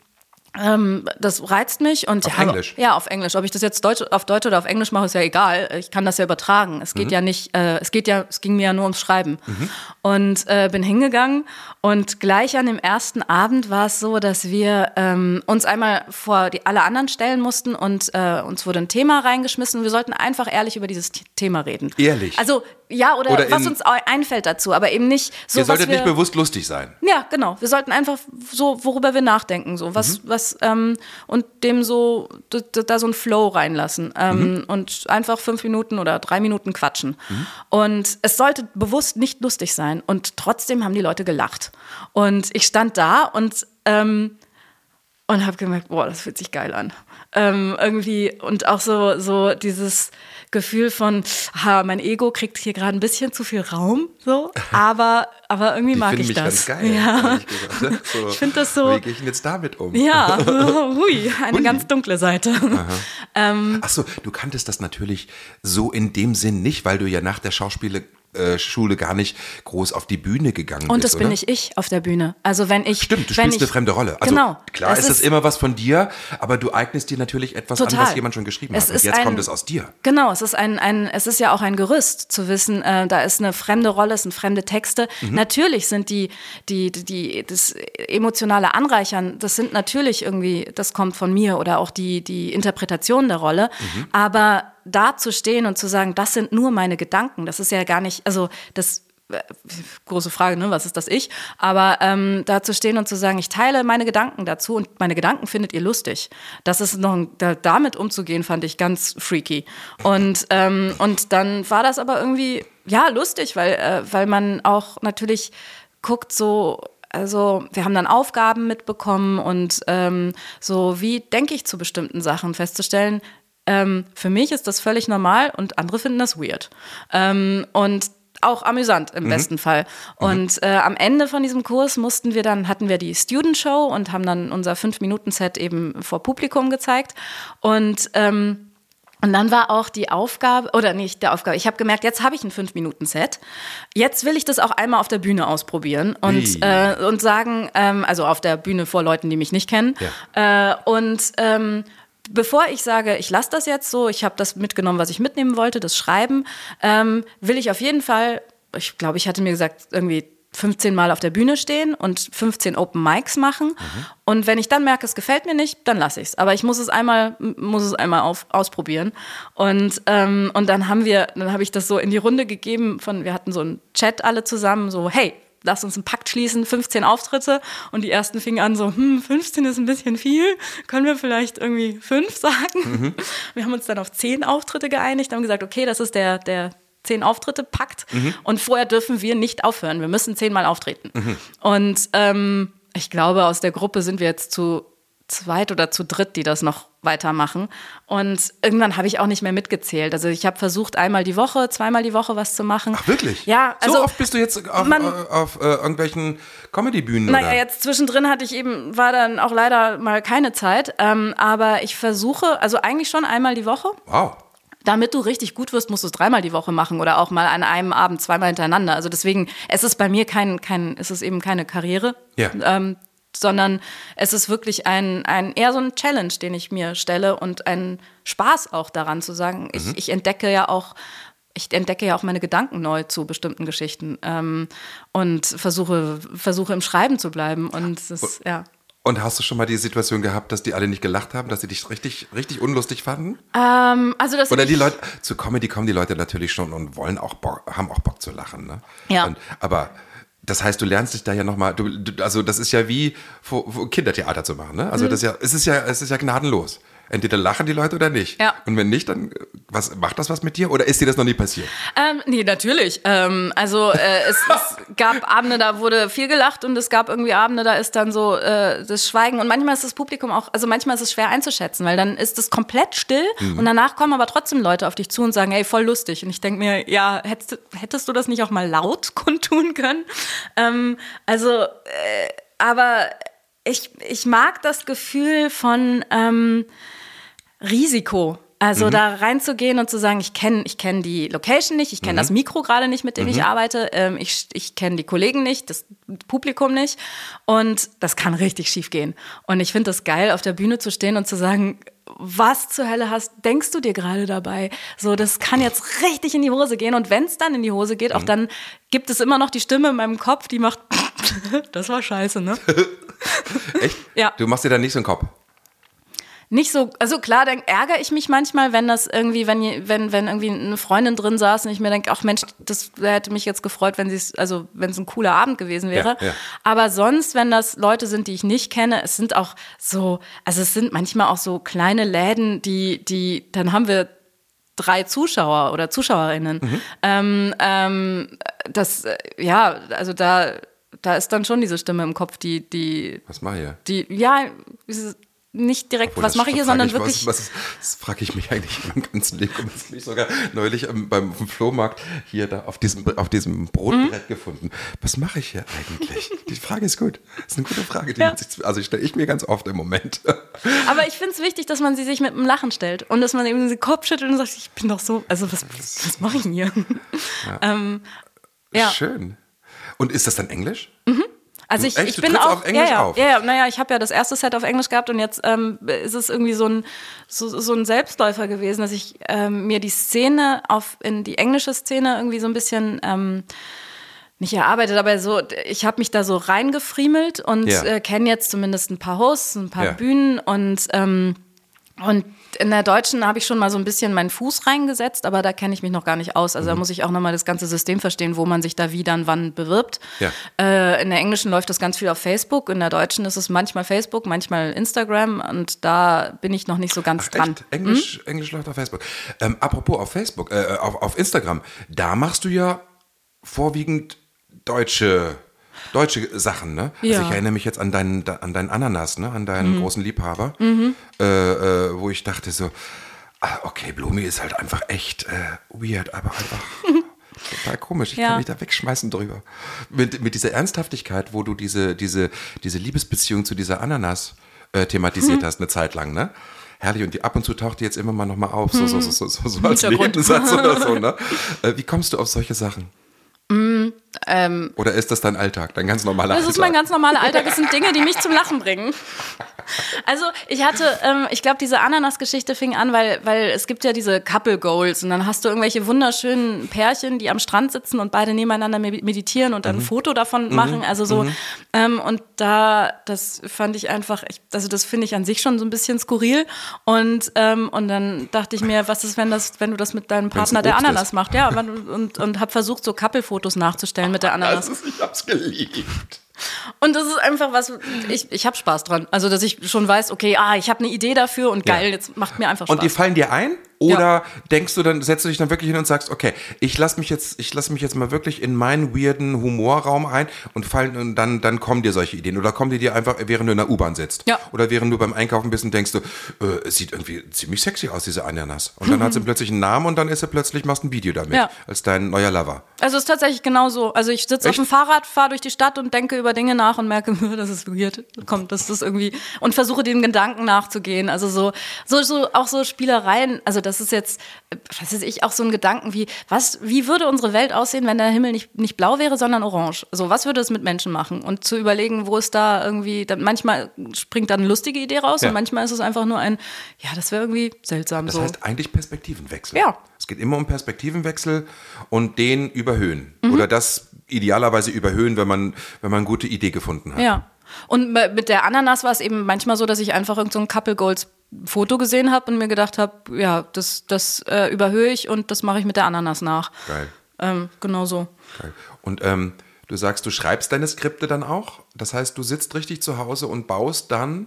das reizt mich. Und auf Englisch? Ja, auf Englisch. Ob ich das jetzt auf Deutsch oder auf Englisch mache, ist ja egal. Ich kann das ja übertragen. Es geht ja nicht, es ging mir ja nur ums Schreiben. Und bin hingegangen und gleich an dem ersten Abend war es so, dass wir uns einmal vor alle anderen stellen mussten und uns wurde ein Thema reingeschmissen. Wir sollten einfach ehrlich über dieses Thema reden. Ehrlich? Also, ja, oder was uns einfällt dazu, aber eben nicht so, ihr solltet nicht bewusst lustig sein. Ja, genau. Wir sollten einfach so, worüber wir nachdenken, so und dem so, da so einen Flow reinlassen und einfach 5 Minuten oder 3 Minuten quatschen. Und es sollte bewusst nicht lustig sein und trotzdem haben die Leute gelacht. Und ich stand da und habe gemerkt, boah, das fühlt sich geil an. Irgendwie und auch so dieses Gefühl von, mein Ego kriegt hier gerade ein bisschen zu viel Raum, so, aber irgendwie mag ich das. Ganz geil. Ja. So, ich finde das so. Wie gehe ich denn jetzt damit um? Ja, eine ganz dunkle Seite. Ach so, du kanntest das natürlich so in dem Sinn nicht, weil du ja nach der Schauspielschule gar nicht groß auf die Bühne gegangen bist. Und das bin nicht ich auf der Bühne. Also wenn ich. Stimmt, du spielst eine fremde Rolle. Also genau. Klar ist das immer was von dir, aber du eignest dir natürlich etwas an, was jemand schon geschrieben hat. Und jetzt kommt es aus dir. Genau, es ist ja auch ein Gerüst zu wissen, da ist eine fremde Rolle, es sind fremde Texte. Natürlich sind das emotionale Anreichern, das sind natürlich irgendwie, das kommt von mir oder auch die Interpretation der Rolle. Aber da zu stehen und zu sagen, das sind nur meine Gedanken, das ist ja gar nicht, also das große Frage, ne, was ist das Ich? Aber da zu stehen und zu sagen, ich teile meine Gedanken dazu und meine Gedanken findet ihr lustig. Das ist damit umzugehen, fand ich ganz freaky. Und dann war das aber irgendwie, ja, lustig, weil man auch natürlich guckt so, also wir haben dann Aufgaben mitbekommen und so, wie denke ich zu bestimmten Sachen, festzustellen, für mich ist das völlig normal und andere finden das weird. Und auch amüsant im besten Fall. Und am Ende von diesem Kurs hatten wir die Student Show und haben dann unser 5-Minuten-Set eben vor Publikum gezeigt. Und Und dann war auch die Aufgabe, oder nicht der Aufgabe, ich habe gemerkt, jetzt habe ich ein 5-Minuten-Set. Jetzt will ich das auch einmal auf der Bühne ausprobieren und sagen, also auf der Bühne vor Leuten, die mich nicht kennen. Ja. Bevor ich sage, ich lasse das jetzt so, ich habe das mitgenommen, was ich mitnehmen wollte, das Schreiben, will ich auf jeden Fall, ich glaube, ich hatte mir gesagt, irgendwie 15 Mal auf der Bühne stehen und 15 Open Mics machen. Und wenn ich dann merke, es gefällt mir nicht, dann lasse ich es. Aber ich muss es einmal ausprobieren. Und dann habe ich das so in die Runde gegeben wir hatten so einen Chat alle zusammen, so, hey, lass uns einen Pakt schließen, 15 Auftritte. Und die ersten fingen an so, 15 ist ein bisschen viel, können wir vielleicht irgendwie 5 sagen? Wir haben uns dann auf 10 Auftritte geeinigt, haben gesagt, okay, das ist der 10 Auftritte packt und vorher dürfen wir nicht aufhören. Wir müssen 10 Mal auftreten. Und ich glaube, aus der Gruppe sind wir jetzt zu zweit oder zu dritt, die das noch weitermachen. Und irgendwann habe ich auch nicht mehr mitgezählt. Also ich habe versucht, einmal die Woche, zweimal die Woche was zu machen. Ach, wirklich? Ja. Also so oft bist du jetzt auf irgendwelchen Comedy-Bühnen, oder? Naja, jetzt zwischendrin war dann auch leider mal keine Zeit. Aber ich versuche, also eigentlich schon einmal die Woche. Wow. Damit du richtig gut wirst, musst du es 3-mal die Woche machen oder auch mal an einem Abend 2-mal hintereinander. Also deswegen, es ist bei mir es ist eben keine Karriere, sondern es ist wirklich eher so ein Challenge, den ich mir stelle und ein Spaß auch daran zu sagen. Ich entdecke ja auch meine Gedanken neu zu bestimmten Geschichten und versuche im Schreiben zu bleiben und das, ja. Und hast du schon mal die Situation gehabt, dass die alle nicht gelacht haben, dass sie dich richtig, richtig unlustig fanden? Oder die Leute, zu Comedy kommen die Leute natürlich schon und haben auch Bock zu lachen, ne? Ja. Aber das heißt, du lernst dich da ja nochmal, also das ist ja wie Kindertheater zu machen, ne? Also es ist ja gnadenlos. Entweder lachen die Leute oder nicht. Ja. Und wenn nicht, dann macht das was mit dir? Oder ist dir das noch nie passiert? Nee, natürlich. Es gab Abende, da wurde viel gelacht und es gab irgendwie Abende, da ist dann so das Schweigen. Und manchmal ist das Publikum auch, also manchmal ist es schwer einzuschätzen, weil dann ist es komplett still und danach kommen aber trotzdem Leute auf dich zu und sagen, hey, voll lustig. Und ich denke mir, ja, hättest du das nicht auch mal laut kundtun können? Aber ich mag das Gefühl von Risiko. Also da reinzugehen und zu sagen, ich kenn die Location nicht, ich kenne das Mikro gerade nicht, mit dem ich arbeite, ich kenne die Kollegen nicht, das Publikum nicht und das kann richtig schief gehen. Und ich finde das geil, auf der Bühne zu stehen und zu sagen, was zur Hölle denkst du dir gerade dabei? So, das kann jetzt richtig in die Hose gehen und wenn es dann in die Hose geht, auch dann gibt es immer noch die Stimme in meinem Kopf, die macht, das war scheiße, ne? Echt? Ja. Du machst dir dann nicht so einen Kopf? Nicht so, also klar, dann ärgere ich mich manchmal, wenn das irgendwie, wenn irgendwie eine Freundin drin saß und ich mir denke, ach Mensch, das hätte mich jetzt gefreut, wenn es ein cooler Abend gewesen wäre. Ja. Aber sonst, wenn das Leute sind, die ich nicht kenne, es sind auch so, also es sind manchmal auch so kleine Läden, dann haben wir 3 Zuschauer oder Zuschauerinnen. Also da ist dann schon diese Stimme im Kopf, die was mache ich hier? Nicht direkt, was mache ich hier, sondern wirklich. Das frage ich mich eigentlich im ganzen Leben. Das habe ich sogar neulich beim Flohmarkt hier da auf diesem Brotbrett gefunden. Was mache ich hier eigentlich? Die Frage ist gut. Das ist eine gute Frage. Die stelle ich mir ganz oft im Moment. Aber ich finde es wichtig, dass man sie sich mit einem Lachen stellt und dass man eben den Kopf schüttelt und sagt, ich bin doch so, also was mache ich denn hier? Ja. Schön. Und ist das dann Englisch? Also ich bin auch auf Englisch auf? Naja, ich habe ja das erste Set auf Englisch gehabt und jetzt ist es irgendwie so ein Selbstläufer gewesen, dass ich mir die Szene in die englische Szene irgendwie so ein bisschen nicht erarbeitet, aber so, ich habe mich da so reingefriemelt und kenne jetzt zumindest ein paar Hosts, ein paar Bühnen und in der Deutschen habe ich schon mal so ein bisschen meinen Fuß reingesetzt, aber da kenne ich mich noch gar nicht aus. Also da muss ich auch nochmal das ganze System verstehen, wo man sich da wie dann wann bewirbt. Ja. In der Englischen läuft das ganz viel auf Facebook, in der Deutschen ist es manchmal Facebook, manchmal Instagram und da bin ich noch nicht so ganz dran. Englisch läuft auf Facebook. Apropos auf Facebook, auf Instagram, da machst du ja vorwiegend deutsche Sachen, ne? Ja. Also ich erinnere mich jetzt an deinen Ananas, ne? An deinen großen Liebhaber, wo ich dachte so, okay, Blumi ist halt einfach echt weird, aber einfach total komisch. Ich kann mich da wegschmeißen drüber. Mit dieser Ernsthaftigkeit, wo du diese Liebesbeziehung zu dieser Ananas thematisiert hast, eine Zeit lang, ne? Herrlich, und ab und zu taucht die jetzt immer mal nochmal auf, so als Hintergrund. Nebensatz oder so, ne? Wie kommst du auf solche Sachen? Oder ist das dein Alltag, dein ganz normaler Alltag? Das ist mein ganz normaler Alltag. Das sind Dinge, die mich zum Lachen bringen. Also ich glaube, diese Ananas-Geschichte fing an, weil es gibt ja diese Couple Goals und dann hast du irgendwelche wunderschönen Pärchen, die am Strand sitzen und beide nebeneinander meditieren und dann ein Foto davon machen. Also so und das fand ich einfach, das finde ich an sich schon so ein bisschen skurril und dann dachte ich mir, was ist, wenn du das mit deinem Partner der Ananas macht, ja, und habe versucht, so Couple-Fotos nachzustellen mit der Ananas. Ich hab's geliebt. Und das ist einfach was, ich habe Spaß dran. Also, dass ich schon weiß, okay, ich habe eine Idee dafür und geil, jetzt macht mir einfach Spaß. Und die fallen dir ein? Oder denkst du dann, setzt du dich dann wirklich hin und sagst, okay, ich lass mich jetzt mal wirklich in meinen weirden Humorraum ein und dann kommen dir solche Ideen. Oder kommen die dir einfach, während du in der U-Bahn sitzt? Ja. Oder während du beim Einkaufen bist und denkst du, es sieht irgendwie ziemlich sexy aus, diese Ananas. Und dann hat sie plötzlich einen Namen und dann machst ein Video damit, als dein neuer Lover. Also es ist tatsächlich genau so. Also ich sitze auf dem Fahrrad, fahre durch die Stadt und denke über Dinge nach und merke, das ist weird. Das ist irgendwie, und versuche dem Gedanken nachzugehen. Also so auch so Spielereien, also das ist jetzt, was weiß ich, auch so ein Gedanken wie würde unsere Welt aussehen, wenn der Himmel nicht blau wäre, sondern orange? So, was würde es mit Menschen machen? Und zu überlegen, wo es da irgendwie, manchmal springt da eine lustige Idee raus und manchmal ist es einfach nur das wäre irgendwie seltsam. Das so. heißt eigentlich Perspektivenwechsel. Ja. Es geht immer um Perspektivenwechsel und den überhöhen. Oder das idealerweise überhöhen, wenn man eine gute Idee gefunden hat. Ja. Und mit der Ananas war es eben manchmal so, dass ich einfach irgend so ein Couple Goals Foto gesehen habe und mir gedacht habe, ja, das überhöhe ich und das mache ich mit der Ananas nach. Geil. Genau so. Geil. Und du sagst, du schreibst deine Skripte dann auch? Das heißt, du sitzt richtig zu Hause und baust dann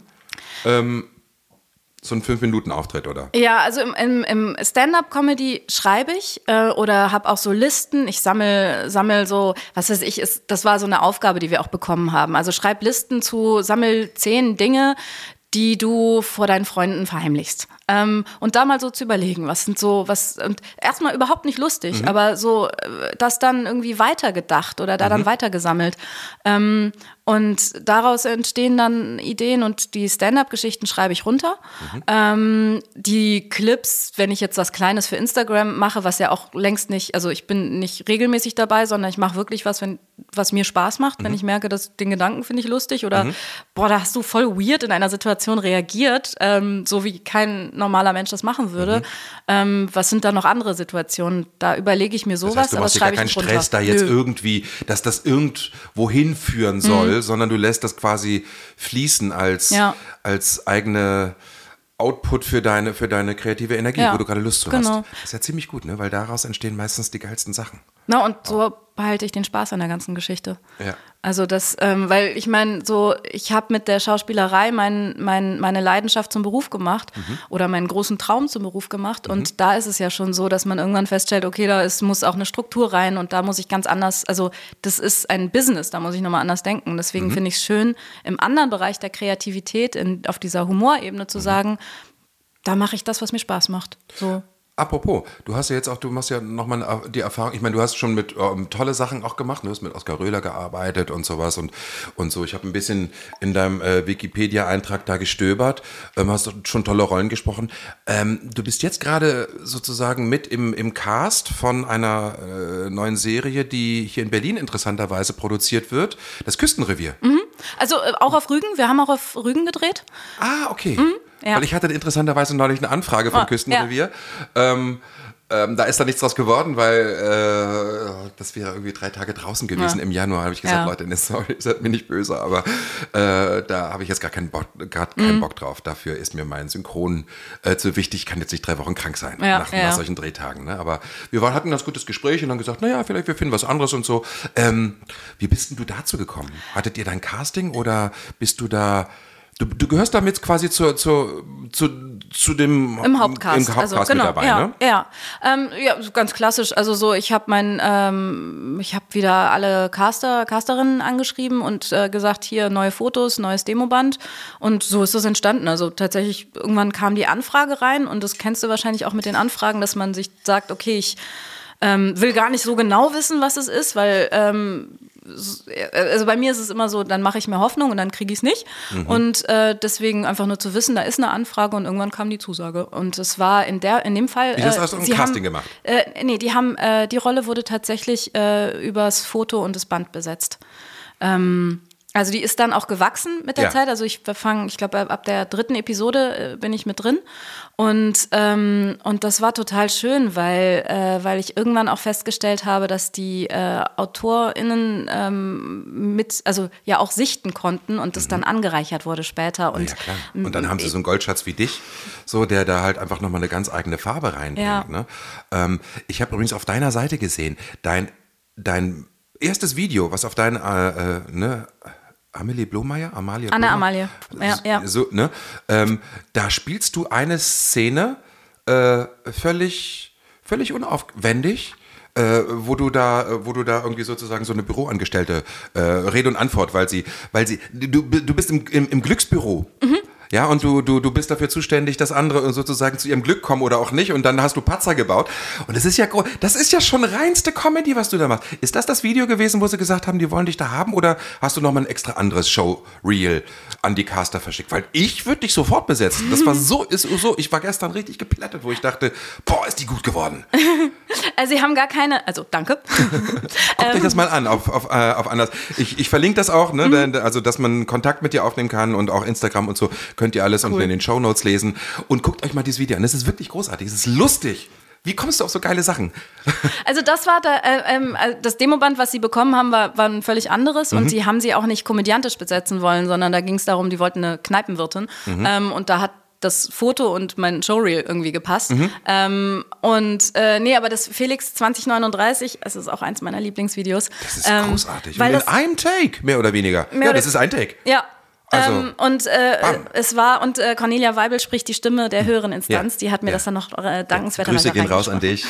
so einen 5-Minuten-Auftritt, oder? Ja, also im Stand-up-Comedy schreibe ich oder habe auch so Listen. Ich sammel so, was weiß ich, das war so eine Aufgabe, die wir auch bekommen haben. Also schreib Listen sammel 10 Dinge, die du vor deinen Freunden verheimlichst. Und da mal so zu überlegen, und erstmal überhaupt nicht lustig, aber so, das dann irgendwie weitergedacht oder da dann weitergesammelt. Und daraus entstehen dann Ideen und die Stand-up-Geschichten schreibe ich runter. Die Clips, wenn ich jetzt was Kleines für Instagram mache, was ja auch längst nicht, also ich bin nicht regelmäßig dabei, sondern ich mache wirklich was mir Spaß macht, wenn ich merke, dass den Gedanken finde ich lustig oder da hast du voll weird in einer Situation reagiert, so wie kein normaler Mensch das machen würde. Was sind da noch andere Situationen? Da überlege ich mir sowas, das heißt, du machst dir gar keinen Stress, da jetzt irgendwie, dass das irgendwo hinführen soll, sondern du lässt das quasi fließen als eigene Output für deine kreative Energie, wo du gerade Lust zu hast. Das ist ja ziemlich gut, ne? Weil daraus entstehen meistens die geilsten Sachen. Na, und so behalte ich den Spaß an der ganzen Geschichte. Ja. Also das, weil ich meine, so, ich habe mit der Schauspielerei meine Leidenschaft zum Beruf gemacht oder meinen großen Traum zum Beruf gemacht. Und da ist es ja schon so, dass man irgendwann feststellt, okay, muss auch eine Struktur rein und da muss ich ganz anders, also das ist ein Business, da muss ich nochmal anders denken. Deswegen finde ich es schön, im anderen Bereich der Kreativität, auf dieser Humorebene zu sagen, da mache ich das, was mir Spaß macht. So. Apropos, du machst ja nochmal die Erfahrung, ich meine, du hast schon mit tolle Sachen auch gemacht, du hast mit Oskar Röhler gearbeitet und sowas und so. Ich habe ein bisschen in deinem Wikipedia-Eintrag da gestöbert, hast schon tolle Rollen gesprochen. Du bist jetzt gerade sozusagen mit im Cast von einer neuen Serie, die hier in Berlin interessanterweise produziert wird, das Küstenrevier. Also auch auf Rügen, wir haben auch auf Rügen gedreht. Ah, okay. Ja. Weil ich hatte interessanterweise neulich eine Anfrage vom Küstenrevier. Ja. Da ist da nichts draus geworden, weil das wäre irgendwie 3 Tage draußen gewesen im Januar. Habe ich gesagt, Leute, sorry, seid mir nicht böse, aber da habe ich jetzt gar keinen Bock drauf. Dafür ist mir mein Synchron zu wichtig. Ich kann jetzt nicht 3 Wochen krank sein nach solchen Drehtagen. Ne? Aber wir hatten ein ganz gutes Gespräch und dann gesagt, naja, vielleicht wir finden was anderes und so. Wie bist denn du dazu gekommen? Hattet ihr dein Casting oder bist du da... Du gehörst damit quasi zu dem im Hauptcast, mit dabei, ne? Ja, ganz klassisch. Also so, ich habe wieder alle Casterinnen angeschrieben und gesagt, hier neue Fotos, neues Demoband und so ist das entstanden. Also tatsächlich irgendwann kam die Anfrage rein und das kennst du wahrscheinlich auch mit den Anfragen, dass man sich sagt, okay, ich will gar nicht so genau wissen, was es ist, weil also bei mir ist es immer so, dann mache ich mir Hoffnung und dann kriege ich es nicht. Und deswegen einfach nur zu wissen, da ist eine Anfrage und irgendwann kam die Zusage. Und es war in dem Fall. Wie, das hast du ein Casting gemacht? Nee, die Rolle wurde tatsächlich übers Foto und das Band besetzt. Also die ist dann auch gewachsen mit der Zeit. Also ich glaube, ab der 3. Episode bin ich mit drin. Und das war total schön, weil ich irgendwann auch festgestellt habe, dass die AutorInnen auch sichten konnten und das dann angereichert wurde später. Und, ja, klar. Und dann haben sie so einen Goldschatz wie dich, so der da halt einfach nochmal eine ganz eigene Farbe reinbringt. Ja. Ne? Ich habe übrigens auf deiner Seite gesehen, dein erstes Video, was auf dein Amalie Blomeyer? Amalie. Ja. So, ne? Da spielst du eine Szene völlig unaufwendig, wo du da irgendwie sozusagen so eine Büroangestellte Rede und Antwort, weil du bist im Glücksbüro. Ja, und du bist dafür zuständig, dass andere sozusagen zu ihrem Glück kommen oder auch nicht. Und dann hast du Patzer gebaut. Und das ist ja schon reinste Comedy, was du da machst. Ist das Video gewesen, wo sie gesagt haben, die wollen dich da haben? Oder hast du nochmal ein extra anderes Show-Reel an die Caster verschickt? Weil ich würde dich sofort besetzen. Das war ich war gestern richtig geplättet, wo ich dachte, boah, ist die gut geworden. Also sie haben gar keine, also danke. Guckt euch das mal an, auf anders. Ich verlinke das auch, ne? Also dass man Kontakt mit dir aufnehmen kann und auch Instagram und so. Könnt ihr alles unten in den Shownotes lesen. Und guckt euch mal dieses Video an. Das ist wirklich großartig. Es ist lustig. Wie kommst du auf so geile Sachen? Also das war das Demoband, was sie bekommen haben, war ein völlig anderes. Und sie haben sie auch nicht komödiantisch besetzen wollen, sondern da ging es darum, die wollten eine Kneipenwirtin. Und da hat das Foto und mein Showreel irgendwie gepasst. Aber das Felix 2039, es ist auch eins meiner Lieblingsvideos. Das ist großartig. Weil in einem Take, mehr oder weniger. Das ist ein Take. Ja. Also, Cornelia Weibel spricht die Stimme der höheren Instanz. Die hat mir das dann noch dankenswerterweise Grüße gehen raus an dich.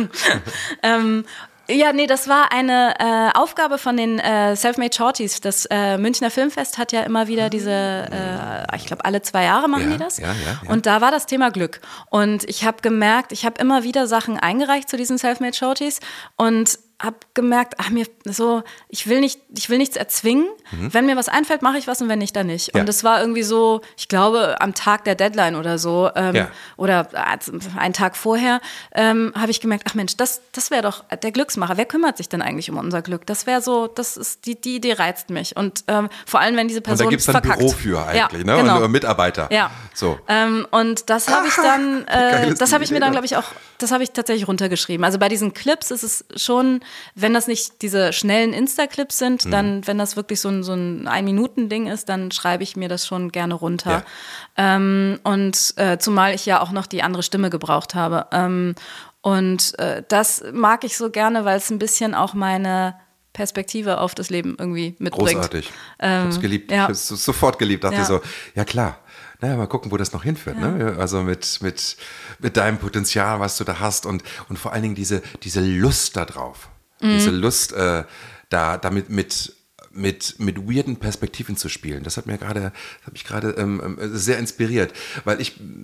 Das war eine Aufgabe von den Selfmade Shorties. Das Münchner Filmfest hat ja immer wieder diese, ich glaube alle 2 Jahre machen die das. Ja. Und da war das Thema Glück. Und ich habe gemerkt, ich habe immer wieder Sachen eingereicht zu diesen Selfmade Shorties und habe gemerkt, ich will nichts erzwingen. Wenn mir was einfällt, mache ich was und wenn nicht, dann nicht. Und es war irgendwie so, ich glaube, am Tag der Deadline oder so, oder einen Tag vorher, habe ich gemerkt, ach Mensch, das wäre doch der Glücksmacher. Wer kümmert sich denn eigentlich um unser Glück? Das wäre so, das ist die Idee reizt mich. Und vor allem, wenn diese Person verkackt. Und da gibt es dann Büro für eigentlich, ne? Genau. Und Mitarbeiter. Ja. So. Und das habe ich dann, das habe ich mir dann, glaube ich, auch, das habe ich tatsächlich runtergeschrieben. Also bei diesen Clips ist es schon, wenn das nicht diese schnellen Insta-Clips sind, dann, wenn das wirklich so ein 1-Minuten-Ding ist, dann schreibe ich mir das schon gerne runter. Ja. Zumal ich ja auch noch die andere Stimme gebraucht habe. Das mag ich so gerne, weil es ein bisschen auch meine Perspektive auf das Leben irgendwie mitbringt. Großartig. Ich habe es geliebt. Ja. Ich habe es sofort geliebt. Dachte so, ja klar. Naja, mal gucken, wo das noch hinführt. Ja. Ne? Also mit deinem Potenzial, was du da hast und vor allen Dingen diese Lust da drauf. Diese Lust, damit mit weirden Perspektiven zu spielen. Das hat mich gerade sehr inspiriert, weil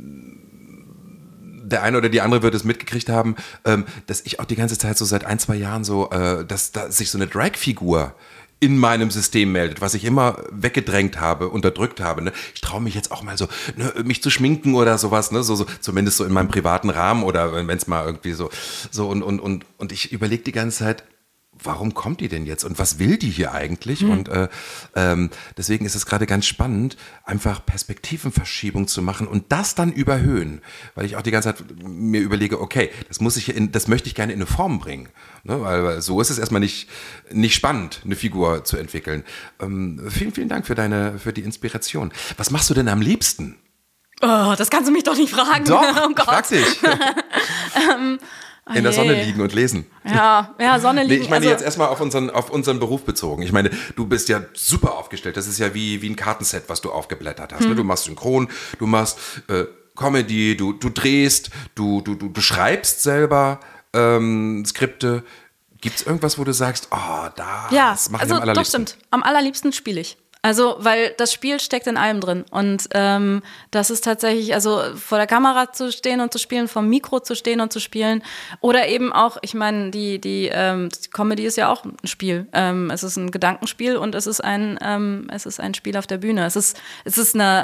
der eine oder die andere wird es mitgekriegt haben, dass ich auch die ganze Zeit so seit 1-2 Jahren so, dass da sich so eine Drag-Figur in meinem System meldet, was ich immer weggedrängt habe, unterdrückt habe. Ne? Ich traue mich jetzt auch mal so, mich zu schminken oder sowas, ne? so zumindest so in meinem privaten Rahmen oder wenn es mal irgendwie so und ich überlege die ganze Zeit, warum kommt die denn jetzt und was will die hier eigentlich? Und deswegen ist es gerade ganz spannend, einfach Perspektivenverschiebung zu machen und das dann überhöhen, weil ich auch die ganze Zeit mir überlege, okay, das möchte ich gerne in eine Form bringen, ne? Weil so ist es erstmal nicht spannend, eine Figur zu entwickeln. Vielen, vielen Dank für die Inspiration. Was machst du denn am liebsten? Oh, das kannst du mich doch nicht fragen. Doch, oh Gott. frag dich. In der Sonne liegen und lesen. Ja, Sonne liegen. Nee, ich meine jetzt erstmal auf unseren Beruf bezogen. Ich meine, du bist ja super aufgestellt. Das ist ja wie ein Kartenset, was du aufgeblättert hast. Ne? Du machst Synchron, du machst Comedy, du drehst, du schreibst selber Skripte. Gibt es irgendwas, wo du sagst, das mache ich am allerliebsten? Doch, stimmt. Am allerliebsten spiele ich. Also, weil das Spiel steckt in allem drin. Und das ist tatsächlich, also vor der Kamera zu stehen und zu spielen, vom Mikro zu stehen und zu spielen. Oder eben auch, ich meine, die Comedy ist ja auch ein Spiel. Es ist ein Gedankenspiel und es ist ein Spiel auf der Bühne. Es ist eine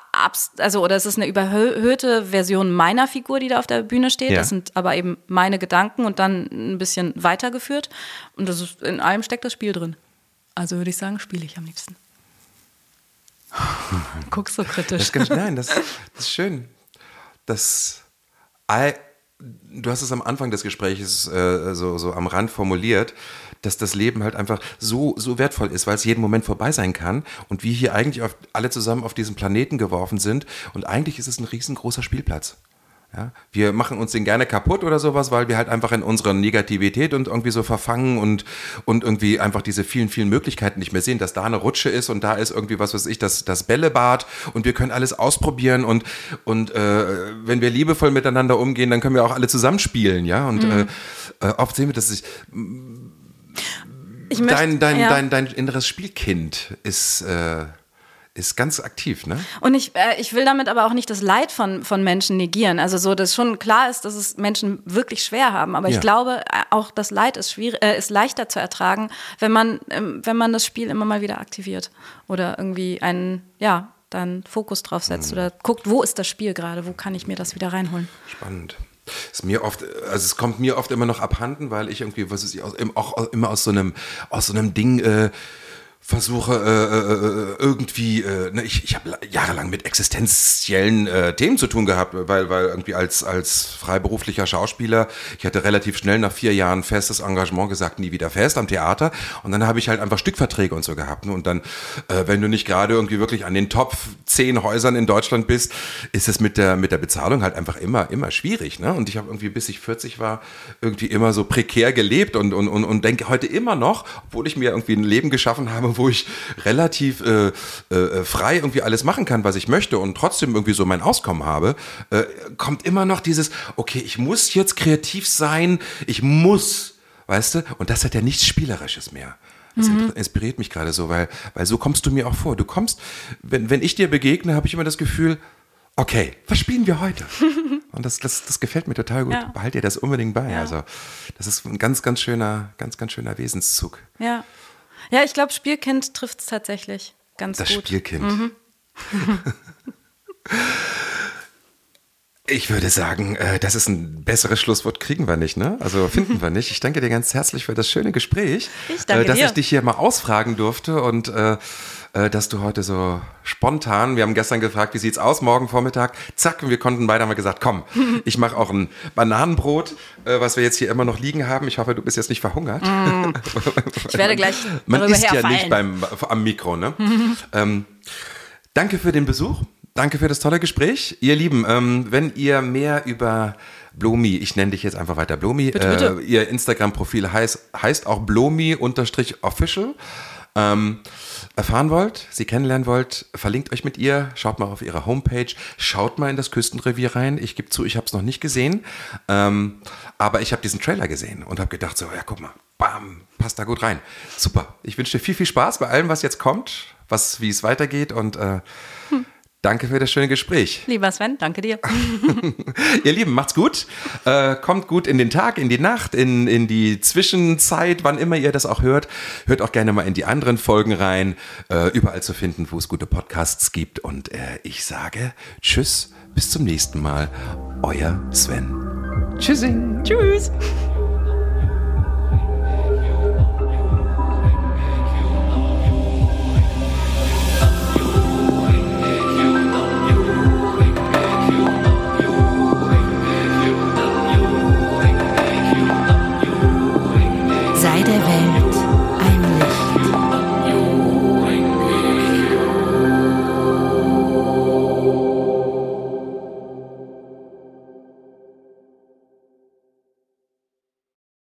überhöhte Version meiner Figur, die da auf der Bühne steht. Ja. Das sind aber eben meine Gedanken und dann ein bisschen weitergeführt. Und in allem steckt das Spiel drin. Also würde ich sagen, spiele ich am liebsten. Guckst so kritisch. Das ist schön. Du hast es am Anfang des Gesprächs so am Rand formuliert, dass das Leben halt einfach so wertvoll ist, weil es jeden Moment vorbei sein kann und wir hier eigentlich alle zusammen auf diesen Planeten geworfen sind und eigentlich ist es ein riesengroßer Spielplatz. Ja, wir machen uns den gerne kaputt oder sowas, weil wir halt einfach in unserer Negativität und irgendwie so verfangen und irgendwie einfach diese vielen, vielen Möglichkeiten nicht mehr sehen, dass da eine Rutsche ist und da ist irgendwie, was weiß ich, das Bällebad und wir können alles ausprobieren und wenn wir liebevoll miteinander umgehen, dann können wir auch alle zusammenspielen, ja, und oft sehen wir, dass dein inneres Spielkind ist ganz aktiv, ne? Und ich will damit aber auch nicht das Leid von Menschen negieren. Also so, dass schon klar ist, dass es Menschen wirklich schwer haben. Aber ich glaube, auch das Leid ist leichter zu ertragen, wenn man das Spiel immer mal wieder aktiviert. Oder irgendwie dann Fokus drauf setzt. Oder guckt, wo ist das Spiel gerade? Wo kann ich mir das wieder reinholen? Spannend. Es kommt mir oft immer noch abhanden, weil ich irgendwie, auch immer aus so einem Ding versuche ich habe jahrelang mit existenziellen Themen zu tun gehabt, weil irgendwie als freiberuflicher Schauspieler, ich hatte relativ schnell nach 4 Jahren festes Engagement gesagt, nie wieder fest am Theater und dann habe ich halt einfach Stückverträge und so gehabt und dann, wenn du nicht gerade irgendwie wirklich an den Top 10 Häusern in Deutschland bist, ist es mit der Bezahlung halt einfach immer schwierig, ne? Und ich habe irgendwie, bis ich 40 war, irgendwie immer so prekär gelebt und denke heute immer noch, obwohl ich mir irgendwie ein Leben geschaffen habe, wo ich relativ frei irgendwie alles machen kann, was ich möchte und trotzdem irgendwie so mein Auskommen habe, kommt immer noch dieses, okay, ich muss jetzt kreativ sein, ich muss, weißt du? Und das hat ja nichts Spielerisches mehr. Das inspiriert mich gerade so, weil so kommst du mir auch vor. Du kommst, wenn ich dir begegne, habe ich immer das Gefühl, okay, was spielen wir heute? Und das gefällt mir total gut. Ja. Behalt dir das unbedingt bei. Ja. Also, das ist ein ganz schöner Wesenszug. Ja. Ja, ich glaube, Spielkind trifft es tatsächlich ganz gut. Das Spielkind. Ich würde sagen, das ist ein besseres Schlusswort, kriegen wir nicht, ne? Also finden wir nicht. Ich danke dir ganz herzlich für das schöne Gespräch. Ich danke dir. Dass ich dich hier mal ausfragen durfte und dass du heute so spontan, wir haben gestern gefragt, wie sieht's aus, morgen Vormittag, zack, und wir konnten beide mal gesagt, komm, ich mache auch ein Bananenbrot, was wir jetzt hier immer noch liegen haben. Ich hoffe, du bist jetzt nicht verhungert. Ich werde gleich Man isst ja herfallen. nicht am Mikro, ne? Danke für den Besuch. Danke für das tolle Gespräch. Ihr Lieben, wenn ihr mehr über Blomi, ich nenne dich jetzt einfach weiter Blomi, bitte. Ihr Instagram-Profil heißt auch Blomi_official, erfahren wollt, sie kennenlernen wollt, verlinkt euch mit ihr, schaut mal auf ihre Homepage, schaut mal in das Küstenrevier rein. Ich gebe zu, ich habe es noch nicht gesehen, aber ich habe diesen Trailer gesehen und habe gedacht so, ja guck mal, bam, passt da gut rein. Super, ich wünsche dir viel, viel Spaß bei allem, was jetzt kommt, wie es weitergeht und danke für das schöne Gespräch. Lieber Sven, danke dir. Ihr Lieben, macht's gut. Kommt gut in den Tag, in die Nacht, in die Zwischenzeit, wann immer ihr das auch hört. Hört auch gerne mal in die anderen Folgen rein. Überall zu finden, wo es gute Podcasts gibt. Und ich sage Tschüss, bis zum nächsten Mal. Euer Sven. Tschüssing. Tschüss. Sei der Welt